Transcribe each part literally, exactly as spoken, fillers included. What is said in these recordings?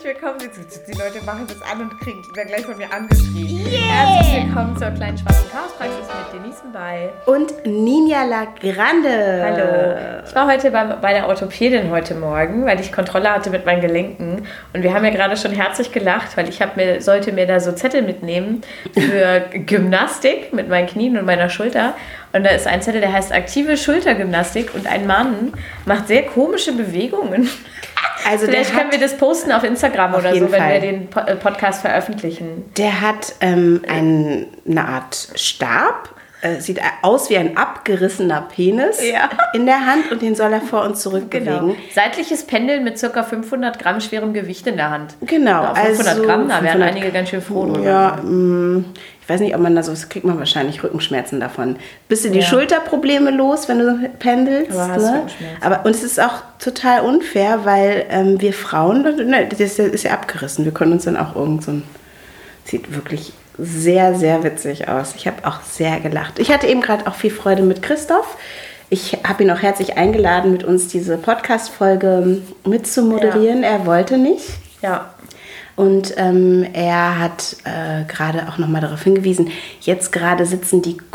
willkommen. Die, die Leute machen das an und kriegen gleich von mir angeschrien. Yeah. Herzlich willkommen zur kleinen schwarzen Chaospraxis mit Denise bei. Und Ninja La Grande. Hallo. Ich war heute bei, bei der Orthopädin heute Morgen, weil ich Kontrolle hatte mit meinen Gelenken. Und wir haben ja gerade schon herzlich gelacht, weil ich hab mir, sollte mir da so Zettel mitnehmen für Gymnastik mit meinen Knien und meiner Schulter. Und da ist ein Zettel, der heißt aktive Schultergymnastik. Und ein Mann macht sehr komische Bewegungen. Also vielleicht können wir das posten auf Instagram auf oder so, wenn Fall. wir den Podcast veröffentlichen. Der hat ähm, ein, eine Art Stab, äh, sieht aus wie ein abgerissener Penis ja. in der Hand und den soll er vor und zurück genau. bewegen. Seitliches Pendeln mit ca. fünfhundert Gramm schwerem Gewicht in der Hand. Genau. Ja, fünfhundert also Gramm, da wären einige ganz schön froh drüber. Ja, mh, ich weiß nicht, ob man da so, das kriegt man wahrscheinlich Rückenschmerzen davon. Bist du die ja. Schulterprobleme los, wenn du pendelst? Aber hast ne? Aber und es ist auch total unfair, weil ähm, wir Frauen, ne, das ist ja abgerissen. Wir können uns dann auch irgend so ein, sieht wirklich sehr, sehr witzig aus. Ich habe auch sehr gelacht. Ich hatte eben gerade auch viel Freude mit Christoph. Ich habe ihn auch herzlich eingeladen, mit uns diese Podcast-Folge mitzumoderieren. Ja. Er wollte nicht. Ja. Und ähm, er hat äh, gerade auch nochmal darauf hingewiesen, jetzt gerade sitzen die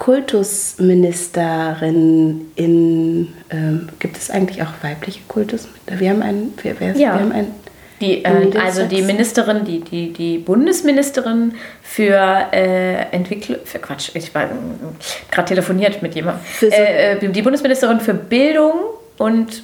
Kultusministerinnen in, ähm, gibt es eigentlich auch weibliche Kultusminister? Wir haben einen, wir, wer, ja. wir haben einen die, äh, also die Ministerin, die, die, die Bundesministerin für äh, Entwicklung, für Quatsch, ich war gerade telefoniert mit jemandem, so äh, die Bundesministerin für Bildung und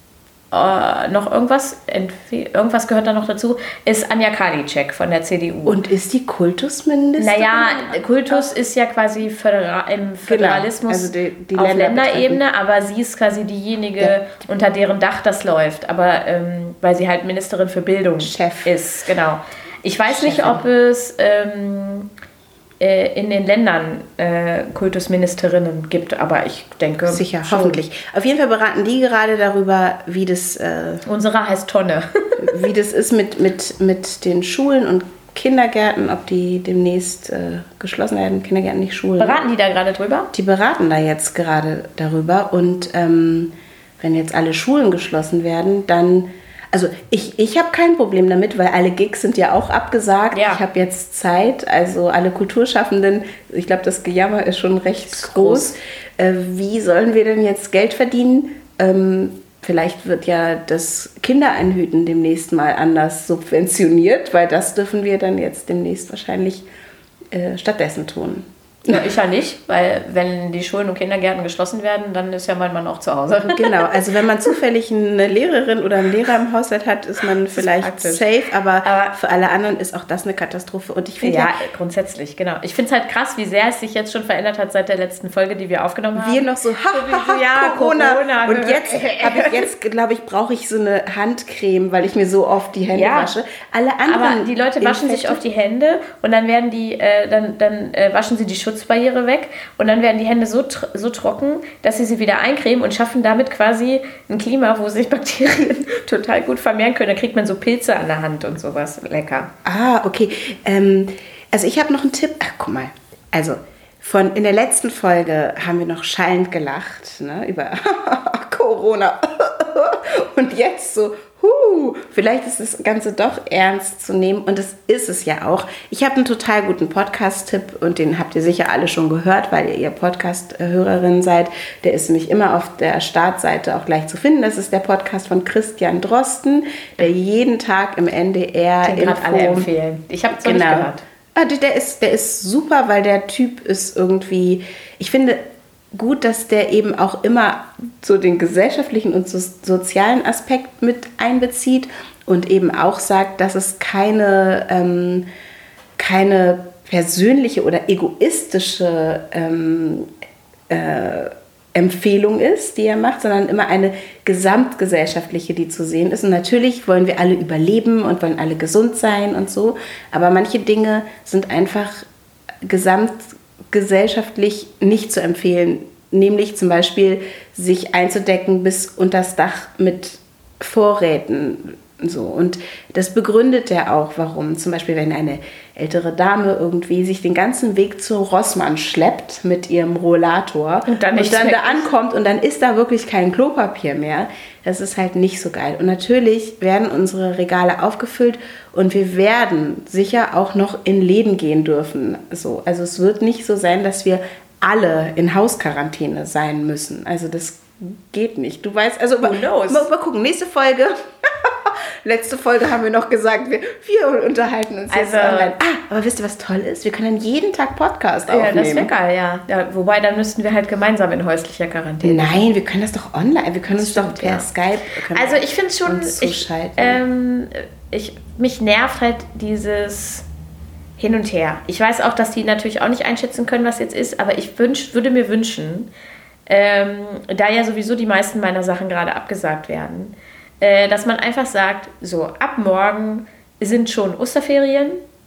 Uh, noch irgendwas, irgendwas gehört da noch dazu, ist Anja Karliczek von der C D U. Und ist die Kultusministerin? Naja, Kultus ist ja quasi Födera- im Föderalismus genau. also die, die auf Länder Länderebene, betreffen. Aber sie ist quasi diejenige, ja. unter deren Dach das läuft. Aber ähm, weil sie halt Ministerin für Bildung Chef. ist, genau. Ich weiß Chefin. nicht, ob es ähm, äh, in den Ländern äh, Kultusministerinnen gibt, aber ich denke sicher, schon. hoffentlich. Auf jeden Fall beraten die gerade darüber, wie das äh, unsere heißt Tonne. wie das ist mit, mit, mit den Schulen und Kindergärten, ob die demnächst äh, geschlossen werden, Kindergärten, nicht Schulen. Beraten die da gerade drüber? Die beraten da jetzt gerade darüber und ähm, wenn jetzt alle Schulen geschlossen werden, dann also ich, ich habe kein Problem damit, weil alle Gigs sind ja auch abgesagt. Ja. Ich habe jetzt Zeit, also alle Kulturschaffenden, ich glaube, das Gejammer ist schon recht ist groß. groß. Äh, wie sollen wir denn jetzt Geld verdienen? Ähm, vielleicht wird ja das Kindereinhüten demnächst mal anders subventioniert, weil das dürfen wir dann jetzt demnächst wahrscheinlich äh, stattdessen tun. Ja, ich ja nicht, weil wenn die Schulen und Kindergärten geschlossen werden, dann ist ja mein Mann auch zu Hause. Genau, also wenn man zufällig eine Lehrerin oder einen Lehrer im Haushalt hat, ist man vielleicht safe, aber, aber für alle anderen ist auch das eine Katastrophe. Und ich finde ja, ja, grundsätzlich, genau. Ich finde es halt krass, wie sehr es sich jetzt schon verändert hat seit der letzten Folge, die wir aufgenommen haben. Wir noch so, ha, ha, ha, ja, Corona. Corona. Und jetzt, habe ich jetzt glaube ich, brauche ich so eine Handcreme, weil ich mir so oft die Hände ja. wasche. Alle anderen aber die Leute waschen sich oft die Hände und dann werden die, äh, dann, dann äh, waschen sie die Schutzbarriere weg und dann werden die Hände so, tr- so trocken, dass sie sie wieder eincremen und schaffen damit quasi ein Klima, wo sich Bakterien total gut vermehren können. Da kriegt man so Pilze an der Hand und sowas. Lecker. Ah, okay. Ähm, also ich habe noch einen Tipp. Ach, guck mal. Also von in der letzten Folge haben wir noch schallend gelacht, ne, über Corona. Und jetzt so, huh, vielleicht ist das Ganze doch ernst zu nehmen und das ist es ja auch. Ich habe einen total guten Podcast-Tipp und den habt ihr sicher alle schon gehört, weil ihr Podcast-Hörerinnen seid. Der ist nämlich immer auf der Startseite auch gleich zu finden. Das ist der Podcast von Christian Drosten, der jeden Tag im N D R den gerade alle empfehlen. Ich habe es noch genau. nicht gehört. Ah, der ist, der ist super, weil der Typ ist irgendwie, ich finde gut, dass der eben auch immer so den gesellschaftlichen und so sozialen Aspekt mit einbezieht und eben auch sagt, dass es keine, ähm, keine persönliche oder egoistische ähm, äh, Empfehlung ist, die er macht, sondern immer eine gesamtgesellschaftliche, die zu sehen ist. Und natürlich wollen wir alle überleben und wollen alle gesund sein und so, aber manche Dinge sind einfach gesamtgesellschaftlich nicht zu empfehlen, nämlich zum Beispiel sich einzudecken bis unter das Dach mit Vorräten, So, und das begründet er auch, warum. Zum Beispiel, wenn eine ältere Dame irgendwie sich den ganzen Weg zu Rossmann schleppt mit ihrem Rollator und dann, und dann da ankommt und dann ist da wirklich kein Klopapier mehr. Das ist halt nicht so geil. Und natürlich werden unsere Regale aufgefüllt und wir werden sicher auch noch in Läden gehen dürfen. So, also es wird nicht so sein, dass wir alle in Hausquarantäne sein müssen. Also das geht nicht. Du weißt, also mal, mal, mal gucken, nächste Folge. Letzte Folge haben wir noch gesagt, wir, wir unterhalten uns jetzt also, online. Ah, aber wisst ihr, was toll ist? Wir können dann jeden Tag Podcast ja, aufnehmen. Ja, das wäre geil, ja. ja. Wobei, dann müssten wir halt gemeinsam in häuslicher Quarantäne. Nein, wir können das doch online. Wir können das uns stimmt, doch per ja. Skype Also ich finde schon, ich, ähm, ich, mich nervt halt dieses Hin und Her. Ich weiß auch, dass die natürlich auch nicht einschätzen können, was jetzt ist, aber ich wünsch, würde mir wünschen, ähm, da ja sowieso die meisten meiner Sachen gerade abgesagt werden, äh, dass man einfach sagt, so ab morgen sind schon Osterferien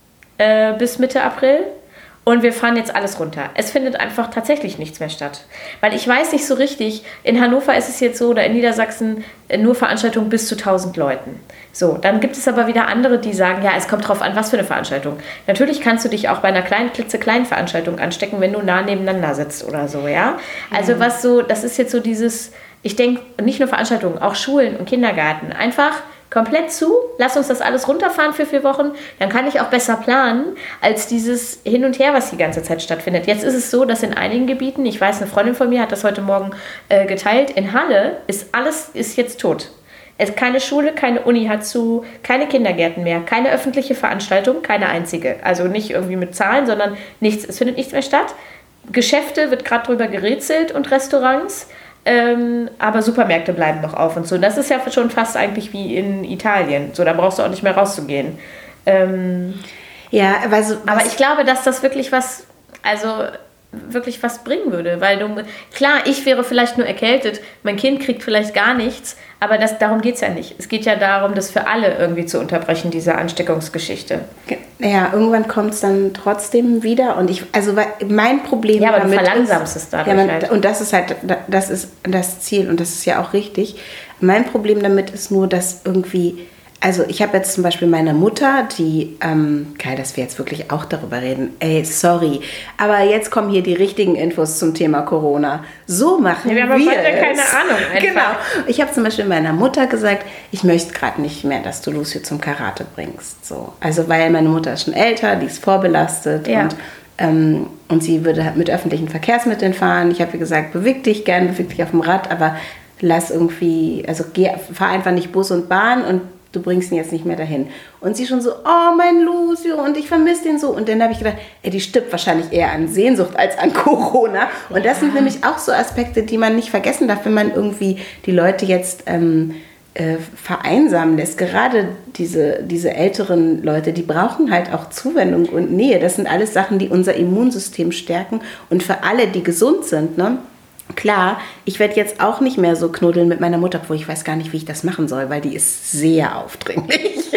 äh, bis Mitte April und wir fahren jetzt alles runter. Es findet einfach tatsächlich nichts mehr statt. Weil ich weiß nicht so richtig, in Hannover ist es jetzt so oder in Niedersachsen äh, nur Veranstaltungen bis zu tausend Leuten. So, dann gibt es aber wieder andere, die sagen, ja, es kommt drauf an, was für eine Veranstaltung. Natürlich kannst du dich auch bei einer kleinen, klitzekleinen Veranstaltung anstecken, wenn du nah nebeneinander sitzt oder so, ja. Also mhm. was so, das ist jetzt so dieses, ich denke, nicht nur Veranstaltungen, auch Schulen und Kindergarten, einfach komplett zu, lass uns das alles runterfahren für vier Wochen, dann kann ich auch besser planen, als dieses Hin und Her, was die ganze Zeit stattfindet. Jetzt ist es so, dass in einigen Gebieten, ich weiß, eine Freundin von mir hat das heute Morgen äh, geteilt, in Halle ist alles ist jetzt tot. Es keine Schule, keine Uni hat zu, keine Kindergärten mehr, keine öffentliche Veranstaltung, keine einzige. Also nicht irgendwie mit Zahlen, sondern nichts. Es findet nichts mehr statt. Geschäfte wird gerade drüber gerätselt und Restaurants, ähm, aber Supermärkte bleiben noch auf und so. Das ist ja schon fast eigentlich wie in Italien. So, da brauchst du auch nicht mehr rauszugehen. Ähm, ja, also, aber ich glaube, dass das wirklich was, also wirklich was bringen würde, weil du, klar, ich wäre vielleicht nur erkältet, mein Kind kriegt vielleicht gar nichts, aber das, darum geht es ja nicht. Es geht ja darum, das für alle irgendwie zu unterbrechen, diese Ansteckungsgeschichte. Ja, irgendwann kommt es dann trotzdem wieder und ich, also mein Problem ja, aber damit du verlangsamst es dadurch ja, man, halt. Und das ist halt, das ist das Ziel und das ist ja auch richtig. Mein Problem damit ist nur, dass irgendwie, also ich habe jetzt zum Beispiel meine Mutter, die, ähm, geil, dass wir jetzt wirklich auch darüber reden, ey, sorry, aber jetzt kommen hier die richtigen Infos zum Thema Corona. So machen ja, wir, wir es. Ja keine Ahnung einfach. Genau. Ich habe zum Beispiel meiner Mutter gesagt, ich möchte gerade nicht mehr, dass du Lucio zum Karate bringst. So. Also weil meine Mutter ist schon älter, die ist vorbelastet ja. und ähm, und sie würde mit öffentlichen Verkehrsmitteln fahren. Ich habe ihr gesagt, beweg dich gern, beweg dich auf dem Rad, aber lass irgendwie, also geh, fahr einfach nicht Bus und Bahn und du bringst ihn jetzt nicht mehr dahin. Und sie schon so, oh, mein Lucio, und ich vermisse den so. Und dann habe ich gedacht, ey, die stirbt wahrscheinlich eher an Sehnsucht als an Corona. Und ja. das sind nämlich auch so Aspekte, die man nicht vergessen darf, wenn man irgendwie die Leute jetzt ähm, äh, vereinsamen lässt. Gerade diese, diese älteren Leute, die brauchen halt auch Zuwendung und Nähe. Das sind alles Sachen, die unser Immunsystem stärken. Und für alle, die gesund sind, ne? Klar, ich werde jetzt auch nicht mehr so knuddeln mit meiner Mutter, obwohl ich weiß gar nicht, wie ich das machen soll, weil die ist sehr aufdringlich.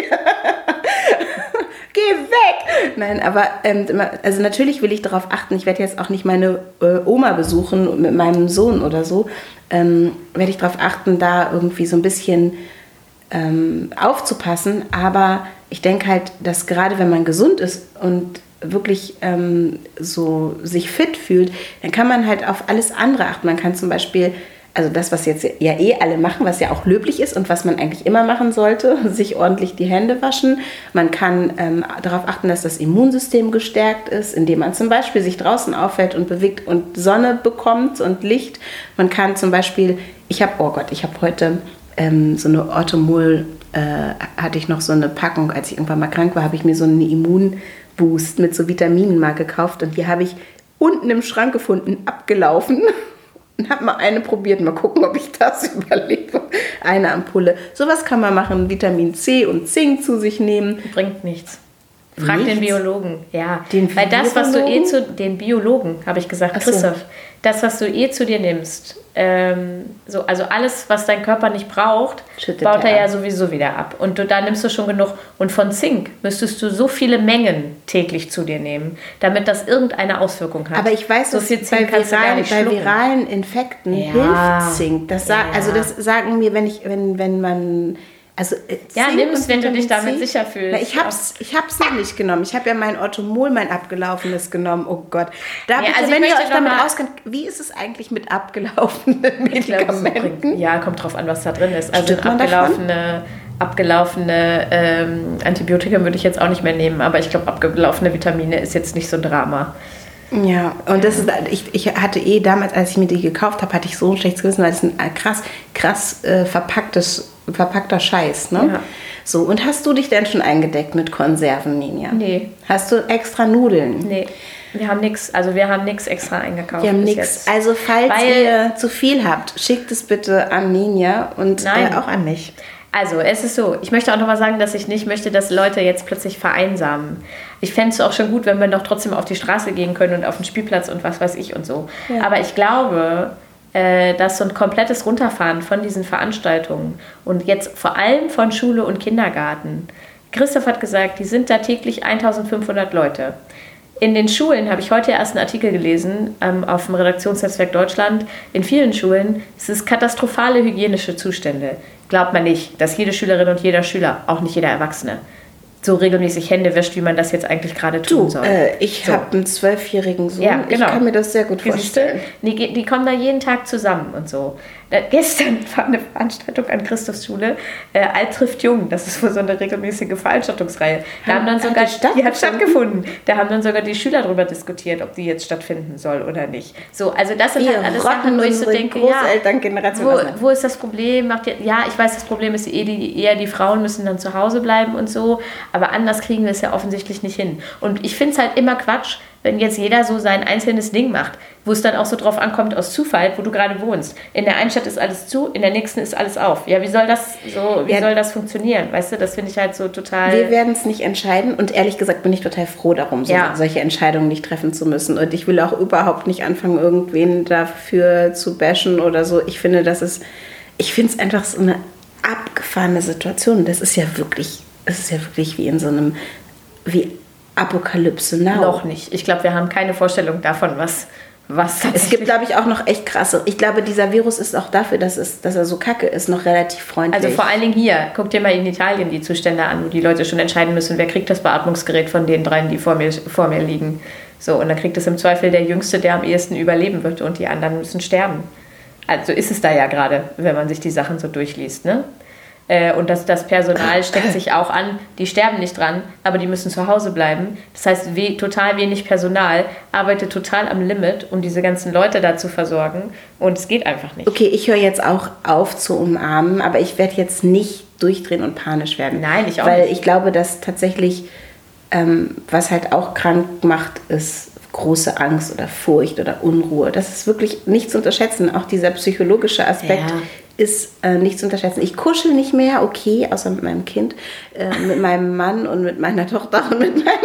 Geh weg! Nein, aber ähm, also natürlich will ich darauf achten, ich werde jetzt auch nicht meine äh, Oma besuchen mit meinem Sohn oder so, ähm, werde ich darauf achten, da irgendwie so ein bisschen ähm, aufzupassen, aber ich denke halt, dass gerade wenn man gesund ist und wirklich ähm, so sich fit fühlt, dann kann man halt auf alles andere achten. Man kann zum Beispiel, also das, was jetzt ja eh alle machen, was ja auch löblich ist und was man eigentlich immer machen sollte, sich ordentlich die Hände waschen. Man kann ähm, darauf achten, dass das Immunsystem gestärkt ist, indem man zum Beispiel sich draußen aufhält und bewegt und Sonne bekommt und Licht. Man kann zum Beispiel, ich habe, oh Gott, ich habe heute ähm, so eine Orthomol, äh, hatte ich noch so eine Packung, als ich irgendwann mal krank war, habe ich mir so eine Immun Boost mit so Vitaminen mal gekauft und die habe ich unten im Schrank gefunden, abgelaufen und habe mal eine probiert, mal gucken, ob ich das überlebe. Eine Ampulle. Sowas kann man machen, Vitamin C und Zink zu sich nehmen. Bringt nichts. Frag nichts? Den Biologen. Ja, den weil das, was du eh zu, den Biologen, habe ich gesagt, Ach so. Christoph, das, was du eh zu dir nimmst, ähm, so, also alles, was dein Körper nicht braucht, Schüttet baut er ja ab. sowieso wieder ab. Und du, da nimmst du schon genug. Und von Zink müsstest du so viele Mengen täglich zu dir nehmen, damit das irgendeine Auswirkung hat. Aber ich weiß, so dass viel Zink bei, viralen, bei viralen Infekten ja. hilft Zink. Das sa- ja. Also das sagen mir, wenn ich, wenn, wenn man Also, äh, ja, C nimm und es, wenn du dich Vitamin damit C. sicher fühlst. Na, ich hab's, ich hab's noch nicht genommen. Ich habe ja mein Orthomol, mein abgelaufenes genommen. Oh Gott. Da Ja, bitte, also ich wenn ihr möchte euch noch damit mal- auskennt, wie ist es eigentlich mit abgelaufenen Ich glaube, es Medikamenten? bringt- ja, kommt drauf an, was da drin ist. Also Stirbt man abgelaufene, abgelaufene ähm, Antibiotika würde ich jetzt auch nicht mehr nehmen, aber ich glaube, abgelaufene Vitamine ist jetzt nicht so ein Drama. Ja, und das ist, ich, ich hatte eh damals, als ich mir die gekauft habe, hatte ich so ein schlechtes Gewissen, weil es ein krass, krass äh, verpacktes, verpackter Scheiß, ne? Ja. So, und hast du dich denn schon eingedeckt mit Konserven, Ninja? Nee. Hast du extra Nudeln? Nee, wir haben nichts, also wir haben nichts extra eingekauft. Wir haben bis nichts. jetzt. Also, falls Weil- ihr zu viel habt, schickt es bitte an Ninja und Nein. äh, auch an mich. Also, es ist so, ich möchte auch nochmal sagen, dass ich nicht möchte, dass Leute jetzt plötzlich vereinsamen. Ich fände es auch schon gut, wenn wir doch trotzdem auf die Straße gehen können und auf den Spielplatz und was weiß ich und so. Ja. Aber ich glaube, äh, dass so ein komplettes Runterfahren von diesen Veranstaltungen und jetzt vor allem von Schule und Kindergarten, Christoph hat gesagt, die sind da täglich eintausendfünfhundert Leute. In den Schulen habe ich heute erst einen Artikel gelesen, ähm, auf dem Redaktionsnetzwerk Deutschland. In vielen Schulen ist es katastrophale hygienische Zustände. Glaubt man nicht, dass jede Schülerin und jeder Schüler, auch nicht jeder Erwachsene, so regelmäßig Hände wäscht, wie man das jetzt eigentlich gerade tun Du, soll. äh, ich So. habe einen zwölfjährigen Sohn. Ja, genau. Ich kann mir das sehr gut Ja, siehst du, vorstellen. Die, ge- die kommen da jeden Tag zusammen und so. Da, gestern war eine Veranstaltung an Christophs Schule, äh, Alt trifft Jung, das ist wohl so eine regelmäßige Veranstaltungsreihe. Da haben dann Hat sogar, die stattgefunden? die hat stattgefunden. Da haben dann sogar die Schüler darüber diskutiert, ob die jetzt stattfinden soll oder nicht. So, also das sind Wir halt alles rotten Sachen, wo ich so unsere denke, ja, Großelterngeneration wo, auseinander. wo ist das Problem? Macht ihr, ja, ich weiß, das Problem ist eh die, eher die Frauen müssen dann zu Hause bleiben und so, aber anders kriegen wir es ja offensichtlich nicht hin. Und ich finde es halt immer Quatsch, wenn jetzt jeder so sein einzelnes Ding macht, wo es dann auch so drauf ankommt aus Zufall, wo du gerade wohnst. In der einen Stadt ist alles zu, in der nächsten ist alles auf. Ja, wie soll das so, wie Ja. soll das funktionieren? Weißt du, das finde ich halt so total... Wir werden es nicht entscheiden und ehrlich gesagt bin ich total froh darum, so, Ja. solche Entscheidungen nicht treffen zu müssen. Und ich will auch überhaupt nicht anfangen, irgendwen dafür zu bashen oder so. Ich finde, das ist, ich finde es einfach so eine abgefahrene Situation. Das ist ja wirklich, es ist ja wirklich wie in so einem, wie Apokalypse Now. Noch nicht. Ich glaube, wir haben keine Vorstellung davon, was, was Es gibt, glaube ich, auch noch echt krasse. Ich glaube, dieser Virus ist auch dafür, dass, es, dass er so kacke ist, noch relativ freundlich. Also vor allen Dingen hier, guck dir mal in Italien die Zustände an, wo die Leute schon entscheiden müssen, wer kriegt das Beatmungsgerät von den dreien, die vor mir, vor mir liegen. So, und dann kriegt es im Zweifel der Jüngste, der am ehesten überleben wird und die anderen müssen sterben. Also ist es da ja gerade, wenn man sich die Sachen so durchliest, ne? Äh, Und das, das Personal steckt sich auch an, die sterben nicht dran, aber die müssen zu Hause bleiben. Das heißt, we total wenig Personal arbeitet total am Limit, um diese ganzen Leute da zu versorgen. Und es geht einfach nicht. Okay, ich höre jetzt auch auf zu umarmen, aber ich werde jetzt nicht durchdrehen und panisch werden. Nein, ich auch Weil nicht. ich glaube, dass tatsächlich, ähm, was halt auch krank macht, ist große Angst oder Furcht oder Unruhe. Das ist wirklich nicht zu unterschätzen. Auch dieser psychologische Aspekt Ja. ist äh, nicht zu unterschätzen. Ich kuschel nicht mehr, okay, außer mit meinem Kind, äh, mit meinem Mann und mit meiner Tochter und mit meinem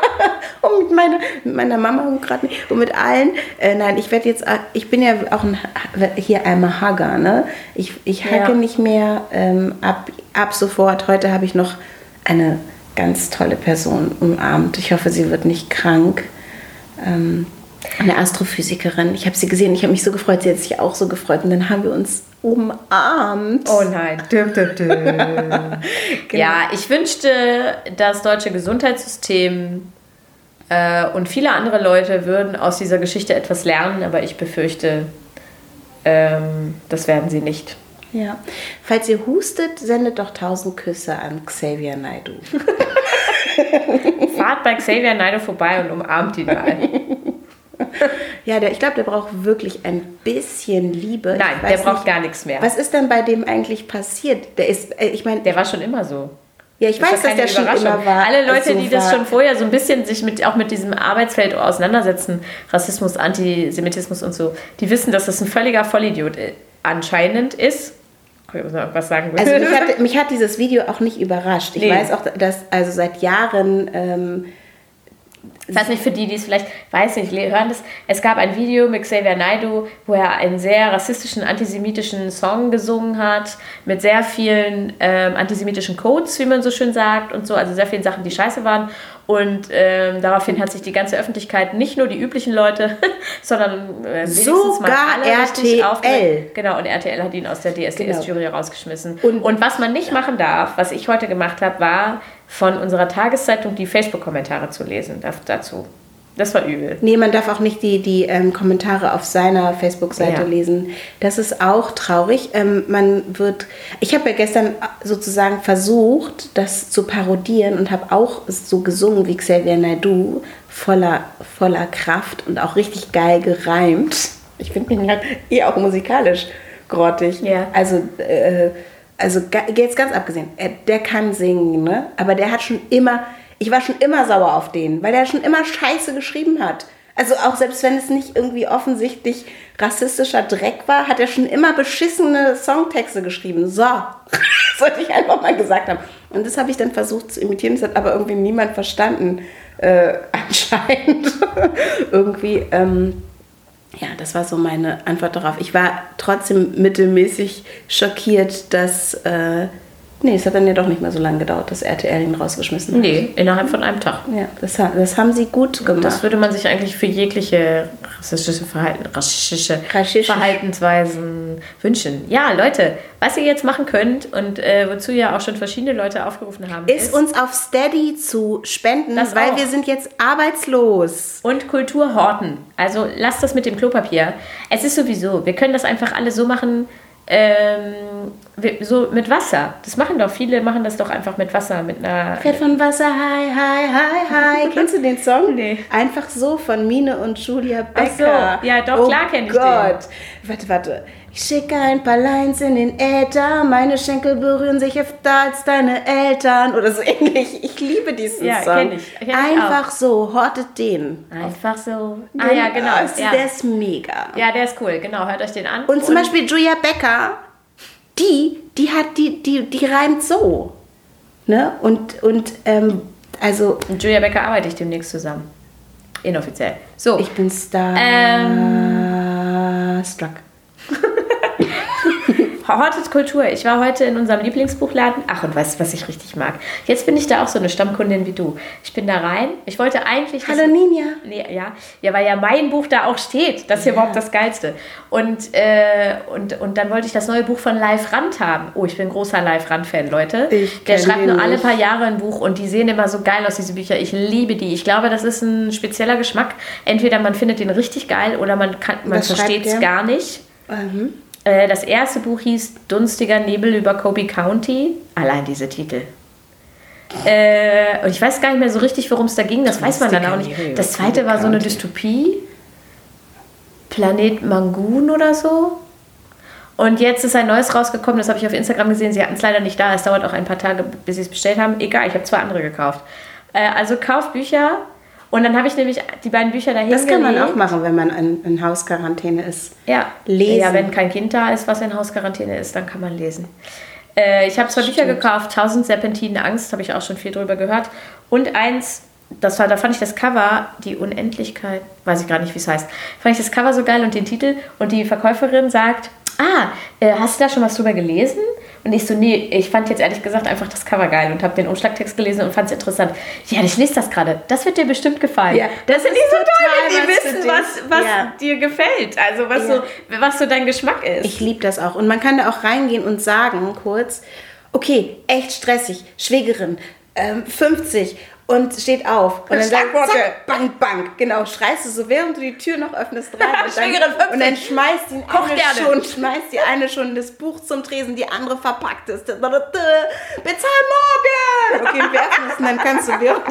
und mit meiner, mit meiner Mama und gerade nicht und mit allen. Äh, nein, ich werde jetzt, ich bin ja auch ein, hier einmal Hugger, ne? Ich, ich hacke Ja. nicht mehr ähm, ab, ab sofort. Heute habe ich noch eine ganz tolle Person umarmt. Ich hoffe, sie wird nicht krank. Ähm, eine Astrophysikerin. Ich habe sie gesehen, ich habe mich so gefreut, sie hat sich auch so gefreut und dann haben wir uns umarmt. Oh nein. Dum, dum, dum. Ja, ich wünschte, das deutsche Gesundheitssystem äh, und viele andere Leute würden aus dieser Geschichte etwas lernen, aber ich befürchte, ähm, das werden sie nicht. Ja. Falls ihr hustet, sendet doch tausend Küsse an Xavier Naidoo. Fahrt bei Xavier Naidoo vorbei und umarmt ihn mal. Ja, der, ich glaube, der braucht wirklich ein bisschen Liebe. Nein, Ich der weiß braucht nicht, gar nichts mehr. Was ist denn bei dem eigentlich passiert? Der ist, äh, ich meine, Der war schon immer so. ja, ich Das weiß, ist dass keine der schon Überraschung. immer war. Alle Leute, so die das war. schon vorher so ein bisschen sich mit, auch mit diesem Arbeitsfeld auseinandersetzen, Rassismus, Antisemitismus und so, die wissen, dass das ein völliger Vollidiot äh, anscheinend ist. Ich muss noch was sagen. Also mich hat, mich hat dieses Video auch nicht überrascht. Ich Nee. weiß auch, dass also seit Jahren ähm, Ich weiß nicht, für die, die es vielleicht, weiß nicht, hören das. Es gab ein Video mit Xavier Naidoo, wo er einen sehr rassistischen, antisemitischen Song gesungen hat, mit sehr vielen ähm, antisemitischen Codes, wie man so schön sagt, und so, also sehr vielen Sachen, die scheiße waren. Und ähm, daraufhin hat sich die ganze Öffentlichkeit, nicht nur die üblichen Leute, sondern äh, wenigstens Sogar mal alle R T L. aufgeregt. Genau, und R T L hat ihn aus der D S D S-Jury genau. rausgeschmissen. Und, und was man nicht ja. machen darf, was ich heute gemacht habe, war von unserer Tageszeitung die Facebook-Kommentare zu lesen dazu. Das war übel. Nee, man darf auch nicht die, die ähm, Kommentare auf seiner Facebook-Seite ja. lesen. Das ist auch traurig. Ähm, man wird, ich habe ja gestern sozusagen versucht, das zu parodieren und habe auch so gesungen wie Xavier Naidoo, voller, voller Kraft und auch richtig geil gereimt. Ich finde mich halt eher auch musikalisch grottig. Ja. Also, äh, also jetzt ganz abgesehen, der kann singen, ne? Aber der hat schon immer... Ich war schon immer sauer auf den, weil er schon immer Scheiße geschrieben hat. Also auch selbst wenn es nicht irgendwie offensichtlich rassistischer Dreck war, hat er schon immer beschissene Songtexte geschrieben. So, das wollte ich einfach mal gesagt haben. Und das habe ich dann versucht zu imitieren, das hat aber irgendwie niemand verstanden, äh, anscheinend. irgendwie, ähm, ja, das war so meine Antwort darauf. Ich war trotzdem mittelmäßig schockiert, dass... Äh, Nee, es hat dann ja doch nicht mehr so lange gedauert, dass R T L ihn rausgeschmissen hat. Nee, innerhalb von einem Tag. Ja, das, das haben sie gut gemacht. Das würde man sich eigentlich für jegliche rassistische, Verhalten, rassistische Rassistische. Verhaltensweisen wünschen. Ja, Leute, was ihr jetzt machen könnt und äh, wozu ja auch schon verschiedene Leute aufgerufen haben, ist, ist uns auf Steady zu spenden, weil auch. Wir sind jetzt arbeitslos. Und Kultur horten. Also lasst das mit dem Klopapier. Es ist sowieso, wir können das einfach alle so machen, Ähm, so mit Wasser. Das machen doch viele, machen das doch einfach mit Wasser. Mit einer Fährt von Wasser, hi, hi, hi, hi. Kennst du den Song? Nee. Einfach so von Mine und Julia Becker. Ach so, ja doch, oh klar kenne ich Gott. den. Warte, warte. Ich schicke ein paar Lines in den Äther, meine Schenkel berühren sich öfter als deine Eltern. Oder so ähnlich. Ich liebe diesen ja, Song. Kenn ich. Kenn Einfach ich so, hortet den. Einfach so. Ah ja, genau. Ja. Der ist mega. Ja, der ist cool. Genau, hört euch den an. Und, und zum Beispiel Julia Becker, die, die hat, die, die, die reimt so. Ne? Und, und ähm, also... Mit Julia Becker arbeite ich demnächst zusammen. Inoffiziell. So. Ich bin Star... Ähm, struck. Hortet Kultur. Ich war heute in unserem Lieblingsbuchladen. Ach, und weißt du, was ich richtig mag? Jetzt bin ich da auch so eine Stammkundin wie du. Ich bin da rein. Ich wollte eigentlich... Hallo Ninja. Nee, ja, ja, weil ja mein Buch da auch steht. Das ist ja überhaupt das Geilste. Und, äh, und, und dann wollte ich das neue Buch von Live Rand haben. Oh, ich bin ein großer Live Rand-Fan, Leute. Ich Der schreibt nur nicht. alle paar Jahre ein Buch und die sehen immer so geil aus, diese Bücher. Ich liebe die. Ich glaube, das ist ein spezieller Geschmack. Entweder man findet den richtig geil oder man, kann, man versteht es gar nicht. Mhm. Das erste Buch hieß Dunstiger Nebel über Kobe County. Allein diese Titel. Äh, und ich weiß gar nicht mehr so richtig, worum es da ging. Das weiß man dann auch nicht. Das zweite war so eine Dystopie. Planet Mangun oder so. Und jetzt ist ein neues rausgekommen. Das habe ich auf Instagram gesehen. Sie hatten es leider nicht da. Es dauert auch ein paar Tage, bis sie es bestellt haben. Egal, ich habe zwei andere gekauft. Äh, also kauft Bücher. Und dann habe ich nämlich die beiden Bücher dahin Das kann man gelegt. auch machen, wenn man in, in Hausquarantäne ist. Ja. Lesen. Ja, wenn kein Kind da ist, was in Hausquarantäne ist, dann kann man lesen. Äh, ich habe zwei Bücher gekauft. tausend Serpentinen Angst, habe ich auch schon viel drüber gehört. Und eins, das war, da fand ich das Cover, die Unendlichkeit, weiß ich gar nicht, wie es heißt, fand ich das Cover so geil und den Titel. Und die Verkäuferin sagt, ah, äh, hast du da schon was drüber gelesen? Und ich so, nee, ich fand jetzt ehrlich gesagt einfach das Cover geil und habe den Umschlagtext gelesen und fand es interessant. Ja, ich lese das gerade. Das wird dir bestimmt gefallen. Ja, das, das sind die so toll, die was wissen, was, was ja. dir gefällt. Also was, Ja. so, was so dein Geschmack ist. Ich liebe das auch. Und man kann da auch reingehen und sagen kurz, okay, echt stressig, Schwägerin, ähm, fünfzig und steht auf. Und dann sagt, zack, bang, bang. Genau, schreist du so, während du die Tür noch öffnest rein. und, dann, und dann schmeißt die eine schon, schmeißt die eine schon das Buch zum Tresen, die andere verpackt ist. Bezahl morgen! Okay, werfen es und dann kannst du während...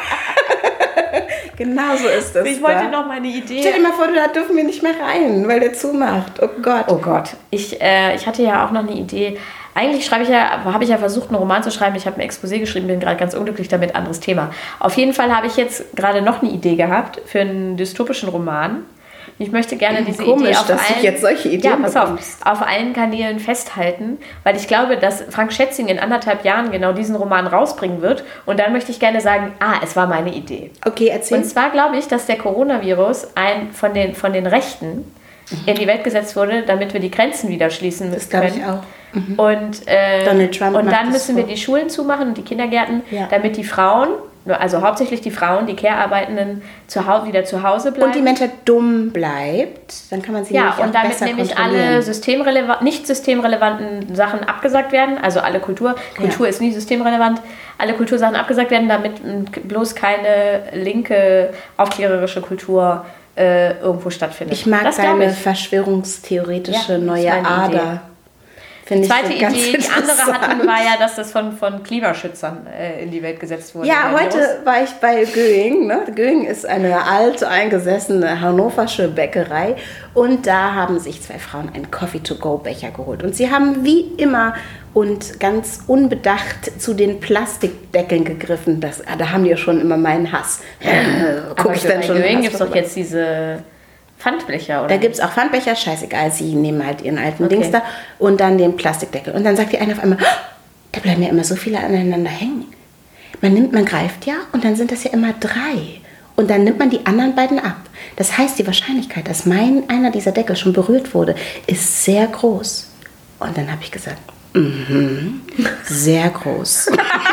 Genau so ist das. Ich wollte da. noch mal eine Idee. Stell dir mal vor, da dürfen wir nicht mehr rein, weil der zumacht. Oh Gott. Oh Gott. Ich, äh, ich hatte ja auch noch eine Idee. Eigentlich schreibe ich ja, habe ich ja versucht, einen Roman zu schreiben. Ich habe ein Exposé geschrieben, bin gerade ganz unglücklich damit, anderes Thema. Auf jeden Fall habe ich jetzt gerade noch eine Idee gehabt für einen dystopischen Roman. Ich möchte gerne diese Komisch, Idee auf dass allen, du jetzt solche Ideen ja, pass auf, bekommst. auf allen Kanälen festhalten, weil ich glaube, dass Frank Schätzing in anderthalb Jahren genau diesen Roman rausbringen wird. Und dann möchte ich gerne sagen, ah, es war meine Idee. Okay, erzähl. Und zwar glaube ich, dass der Coronavirus ein, von, den, von den Rechten mhm. in die Welt gesetzt wurde, damit wir die Grenzen wieder schließen müssen. Das glaube ich auch. Mhm. Und, äh, Donald Trump und macht dann das müssen vor. wir die Schulen zumachen und die Kindergärten, Ja. damit die Frauen also hauptsächlich die Frauen, die Care-Arbeitenden zu Hause, wieder zu Hause bleiben. Und die Menschheit dumm bleibt, dann kann man sie ja, nämlich auch und damit besser nämlich kontrollieren. alle systemreleva- nicht systemrelevanten Sachen abgesagt werden, also alle Kultur, Kultur Ja. ist nie systemrelevant, alle Kultursachen abgesagt werden, damit m, bloß keine linke, aufklärerische Kultur äh, irgendwo stattfindet. Ich mag das glaub deine ich. verschwörungstheoretische Ja, das neue ist meine Ader. Idee. Finde Die ich zweite so ganz Idee, die andere interessant. hatten, war ja, dass das von, von Klimaschützern äh, in die Welt gesetzt wurde. Ja, der heute Virus. war ich bei Göing. Ne? Göing ist eine alte, eingesessene hannoversche Bäckerei. Und da haben sich zwei Frauen einen Coffee-to-go-Becher geholt. Und sie haben wie immer und ganz unbedacht zu den Plastikdeckeln gegriffen. Das, da haben die ja schon immer meinen Hass. Aber Guck ich dann bei schon Göing Hass gibt es doch vorbei. jetzt diese Pfandbecher, oder? Da gibt es auch Pfandbecher, scheißegal, sie nehmen halt ihren alten Okay. Dings da und dann den Plastikdeckel. Und dann sagt die eine auf einmal, "Oh, da bleiben ja immer so viele aneinander hängen. Man nimmt, man greift ja und dann sind das ja immer drei. Und dann nimmt man die anderen beiden ab. Das heißt, die Wahrscheinlichkeit, dass mein einer dieser Deckel schon berührt wurde, ist sehr groß. Und dann habe ich gesagt, mhm, sehr groß.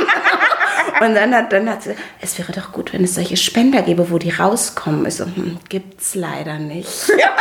Und dann hat, dann hat sie, es wäre doch gut, wenn es solche Spender gäbe, wo die rauskommen. Ich so, hm, gibt's leider nicht.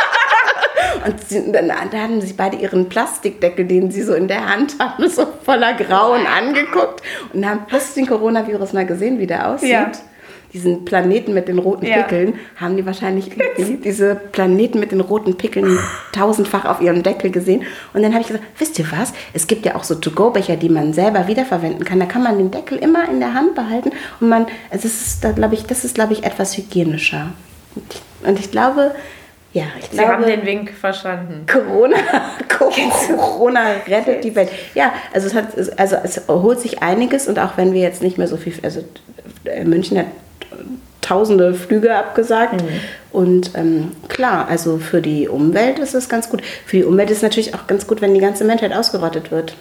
Und sie, dann, dann haben sie beide ihren Plastikdeckel, den sie so in der Hand haben, so voller Grauen angeguckt und haben, hast du den Coronavirus mal gesehen, wie der aussieht? Ja. Diesen Planeten mit den roten Ja. Pickeln, haben die wahrscheinlich irgendwie diese Planeten mit den roten Pickeln tausendfach auf ihrem Deckel gesehen. Und dann habe ich gesagt, wisst ihr was? Es gibt ja auch so To-Go-Becher, die man selber wiederverwenden kann. Da kann man den Deckel immer in der Hand behalten. Und man, also das ist, da, glaube ich, das ist, glaube ich, etwas hygienischer. Und ich, und ich glaube, ja, ich Sie glaube... haben den Wink verstanden. Corona, Corona rettet die Welt. Ja, also es, hat, also es holt sich einiges und auch wenn wir jetzt nicht mehr so viel, also München hat tausende Flüge abgesagt mhm. und ähm, klar, also für die Umwelt ist es ganz gut. Für die Umwelt ist es natürlich auch ganz gut, wenn die ganze Menschheit ausgerottet wird.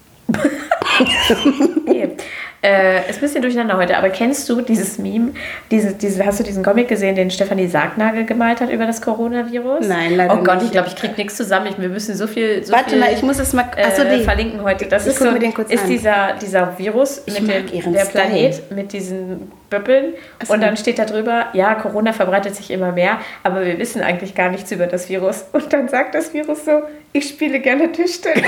Okay. Äh, ist ein bisschen durcheinander heute, aber kennst du dieses Meme? Diese, diese, hast du diesen Comic gesehen, den Stefanie Sargnagel gemalt hat über das Coronavirus? Nein, leider nicht. Oh Gott, nicht. ich glaube, ich kriege nichts zusammen. Ich, wir müssen so viel, so Warte viel mal, ich muss es mal achso, äh, die. verlinken heute. Das Ich ist, guck so, mir den kurz ist an. dieser, dieser Virus Ich mit mag dem ihren der Style. Planet mit diesen Böppeln Ach so. und dann steht da drüber, ja, Corona verbreitet sich immer mehr, aber wir wissen eigentlich gar nichts über das Virus. Und dann sagt das Virus so, ich spiele gerne Tischtennis.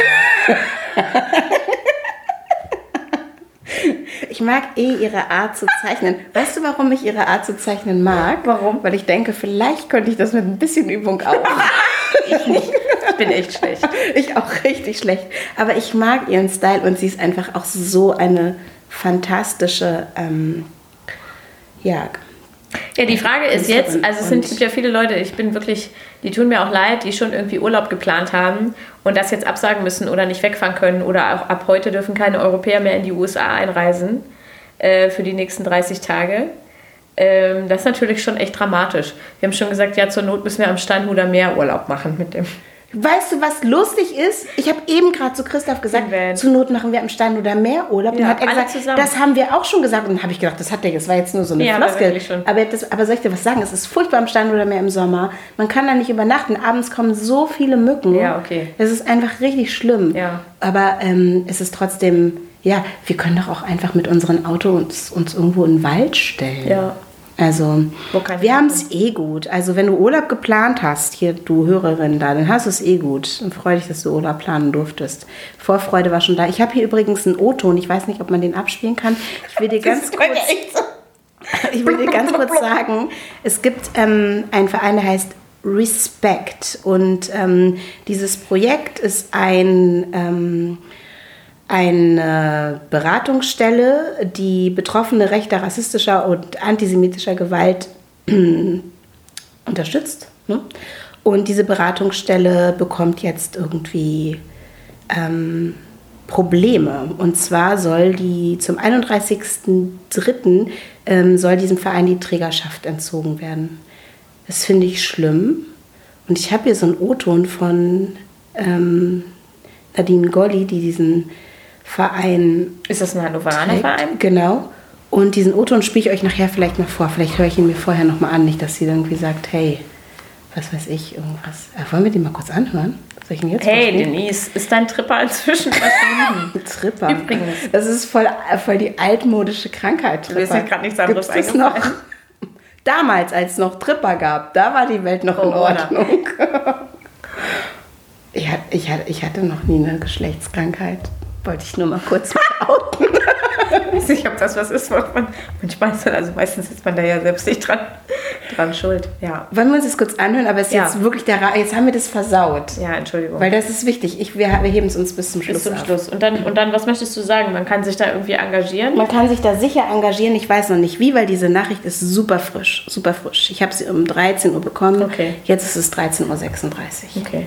Ich mag eh ihre Art zu zeichnen. Weißt du, warum ich ihre Art zu zeichnen mag? Warum? Weil ich denke, vielleicht könnte ich das mit ein bisschen Übung auch. Ich nicht. Ich bin echt schlecht. Ich auch richtig schlecht. Aber ich mag ihren Style und sie ist einfach auch so eine fantastische, ähm, ja. Ja, die Frage ist jetzt, also es sind, Und- gibt ja viele Leute, ich bin wirklich, die tun mir auch leid, die schon irgendwie Urlaub geplant haben und das jetzt absagen müssen oder nicht wegfahren können oder auch ab heute dürfen keine Europäer mehr in die U S A einreisen äh, für die nächsten dreißig Tage. Ähm, das ist natürlich schon echt dramatisch. Wir haben schon gesagt, ja, zur Not müssen wir am Steinhuder Meer Urlaub machen mit dem. Weißt du, was lustig ist? Ich habe eben gerade zu Christoph gesagt, Im Van. zur Not machen wir am Stein oder Meer Urlaub. Und Ja, dann hat er alle gesagt, zusammen. das haben wir auch schon gesagt. Und dann habe ich gedacht, das hat der, das war jetzt nur so eine Ja, aber Floskel. wirklich schon. Aber, das, aber soll ich dir was sagen? Es ist furchtbar am Stein oder Meer im Sommer. Man kann da nicht übernachten. Abends kommen so viele Mücken. Ja, okay. Es ist einfach richtig schlimm. Ja. Aber ähm, es ist trotzdem, ja, wir können doch auch einfach mit unserem Auto uns, uns irgendwo in den Wald stellen. Ja. Also, Wo kann wir ich haben es eh gut. Also, wenn du Urlaub geplant hast, hier du Hörerin da, dann hast du es eh gut. Und freu dich, dass du Urlaub planen durftest. Vorfreude war schon da. Ich habe hier übrigens einen O-Ton. Ich weiß nicht, ob man den abspielen kann. Ich will dir ganz kurz, ich will dir ganz kurz sagen, es gibt ähm, einen Verein, der heißt Respect. Und ähm, dieses Projekt ist ein... Ähm, eine Beratungsstelle, die Betroffene rechter, rassistischer und antisemitischer Gewalt unterstützt. Ne? Und diese Beratungsstelle bekommt jetzt irgendwie ähm, Probleme. Und zwar soll die zum einunddreißigsten dritten ähm, soll diesem Verein die Trägerschaft entzogen werden. Das finde ich schlimm. Und ich habe hier so einen O-Ton von ähm, Nadine Golli, die diesen Verein. Ist das ein Hannoveraner trägt. Verein? Genau. Und diesen O-Ton spiele ich euch nachher vielleicht mal vor. Vielleicht höre ich ihn mir vorher nochmal an. Nicht, dass sie dann irgendwie sagt, hey, was weiß ich, irgendwas. Äh, wollen wir den mal kurz anhören? Soll ich ihn jetzt Hey, vorspielen? Denise, ist dein Tripper inzwischen verschwunden? Tripper. Übrigens. Das ist voll, voll die altmodische Krankheit, Tripper. Mir ist ja gerade nichts anderes Gibt's das noch? eingefallen. Damals, als es noch Tripper gab, da war die Welt noch in Corona. Ordnung. ich, hatte, ich, hatte, ich hatte noch nie eine Geschlechtskrankheit. Wollte ich nur mal kurz outen. Ich weiß nicht, ob das was ist, was man manchmal ist, also meistens ist man da ja selbst nicht dran, dran schuld. Ja. Wollen wir uns das kurz anhören? Aber es ist Ja. jetzt wirklich der Ra- jetzt haben wir das versaut. Ja, Entschuldigung. Weil das ist wichtig. Ich, wir, wir heben es uns bis zum Schluss Bis zum auf. Schluss. Und dann, und dann, was möchtest du sagen? Man kann sich da irgendwie engagieren? Man kann sich da sicher engagieren. Ich weiß noch nicht wie, weil diese Nachricht ist super frisch. Super frisch. Ich habe sie um dreizehn Uhr bekommen. Okay. Jetzt ist es dreizehn Uhr sechsunddreißig. Okay.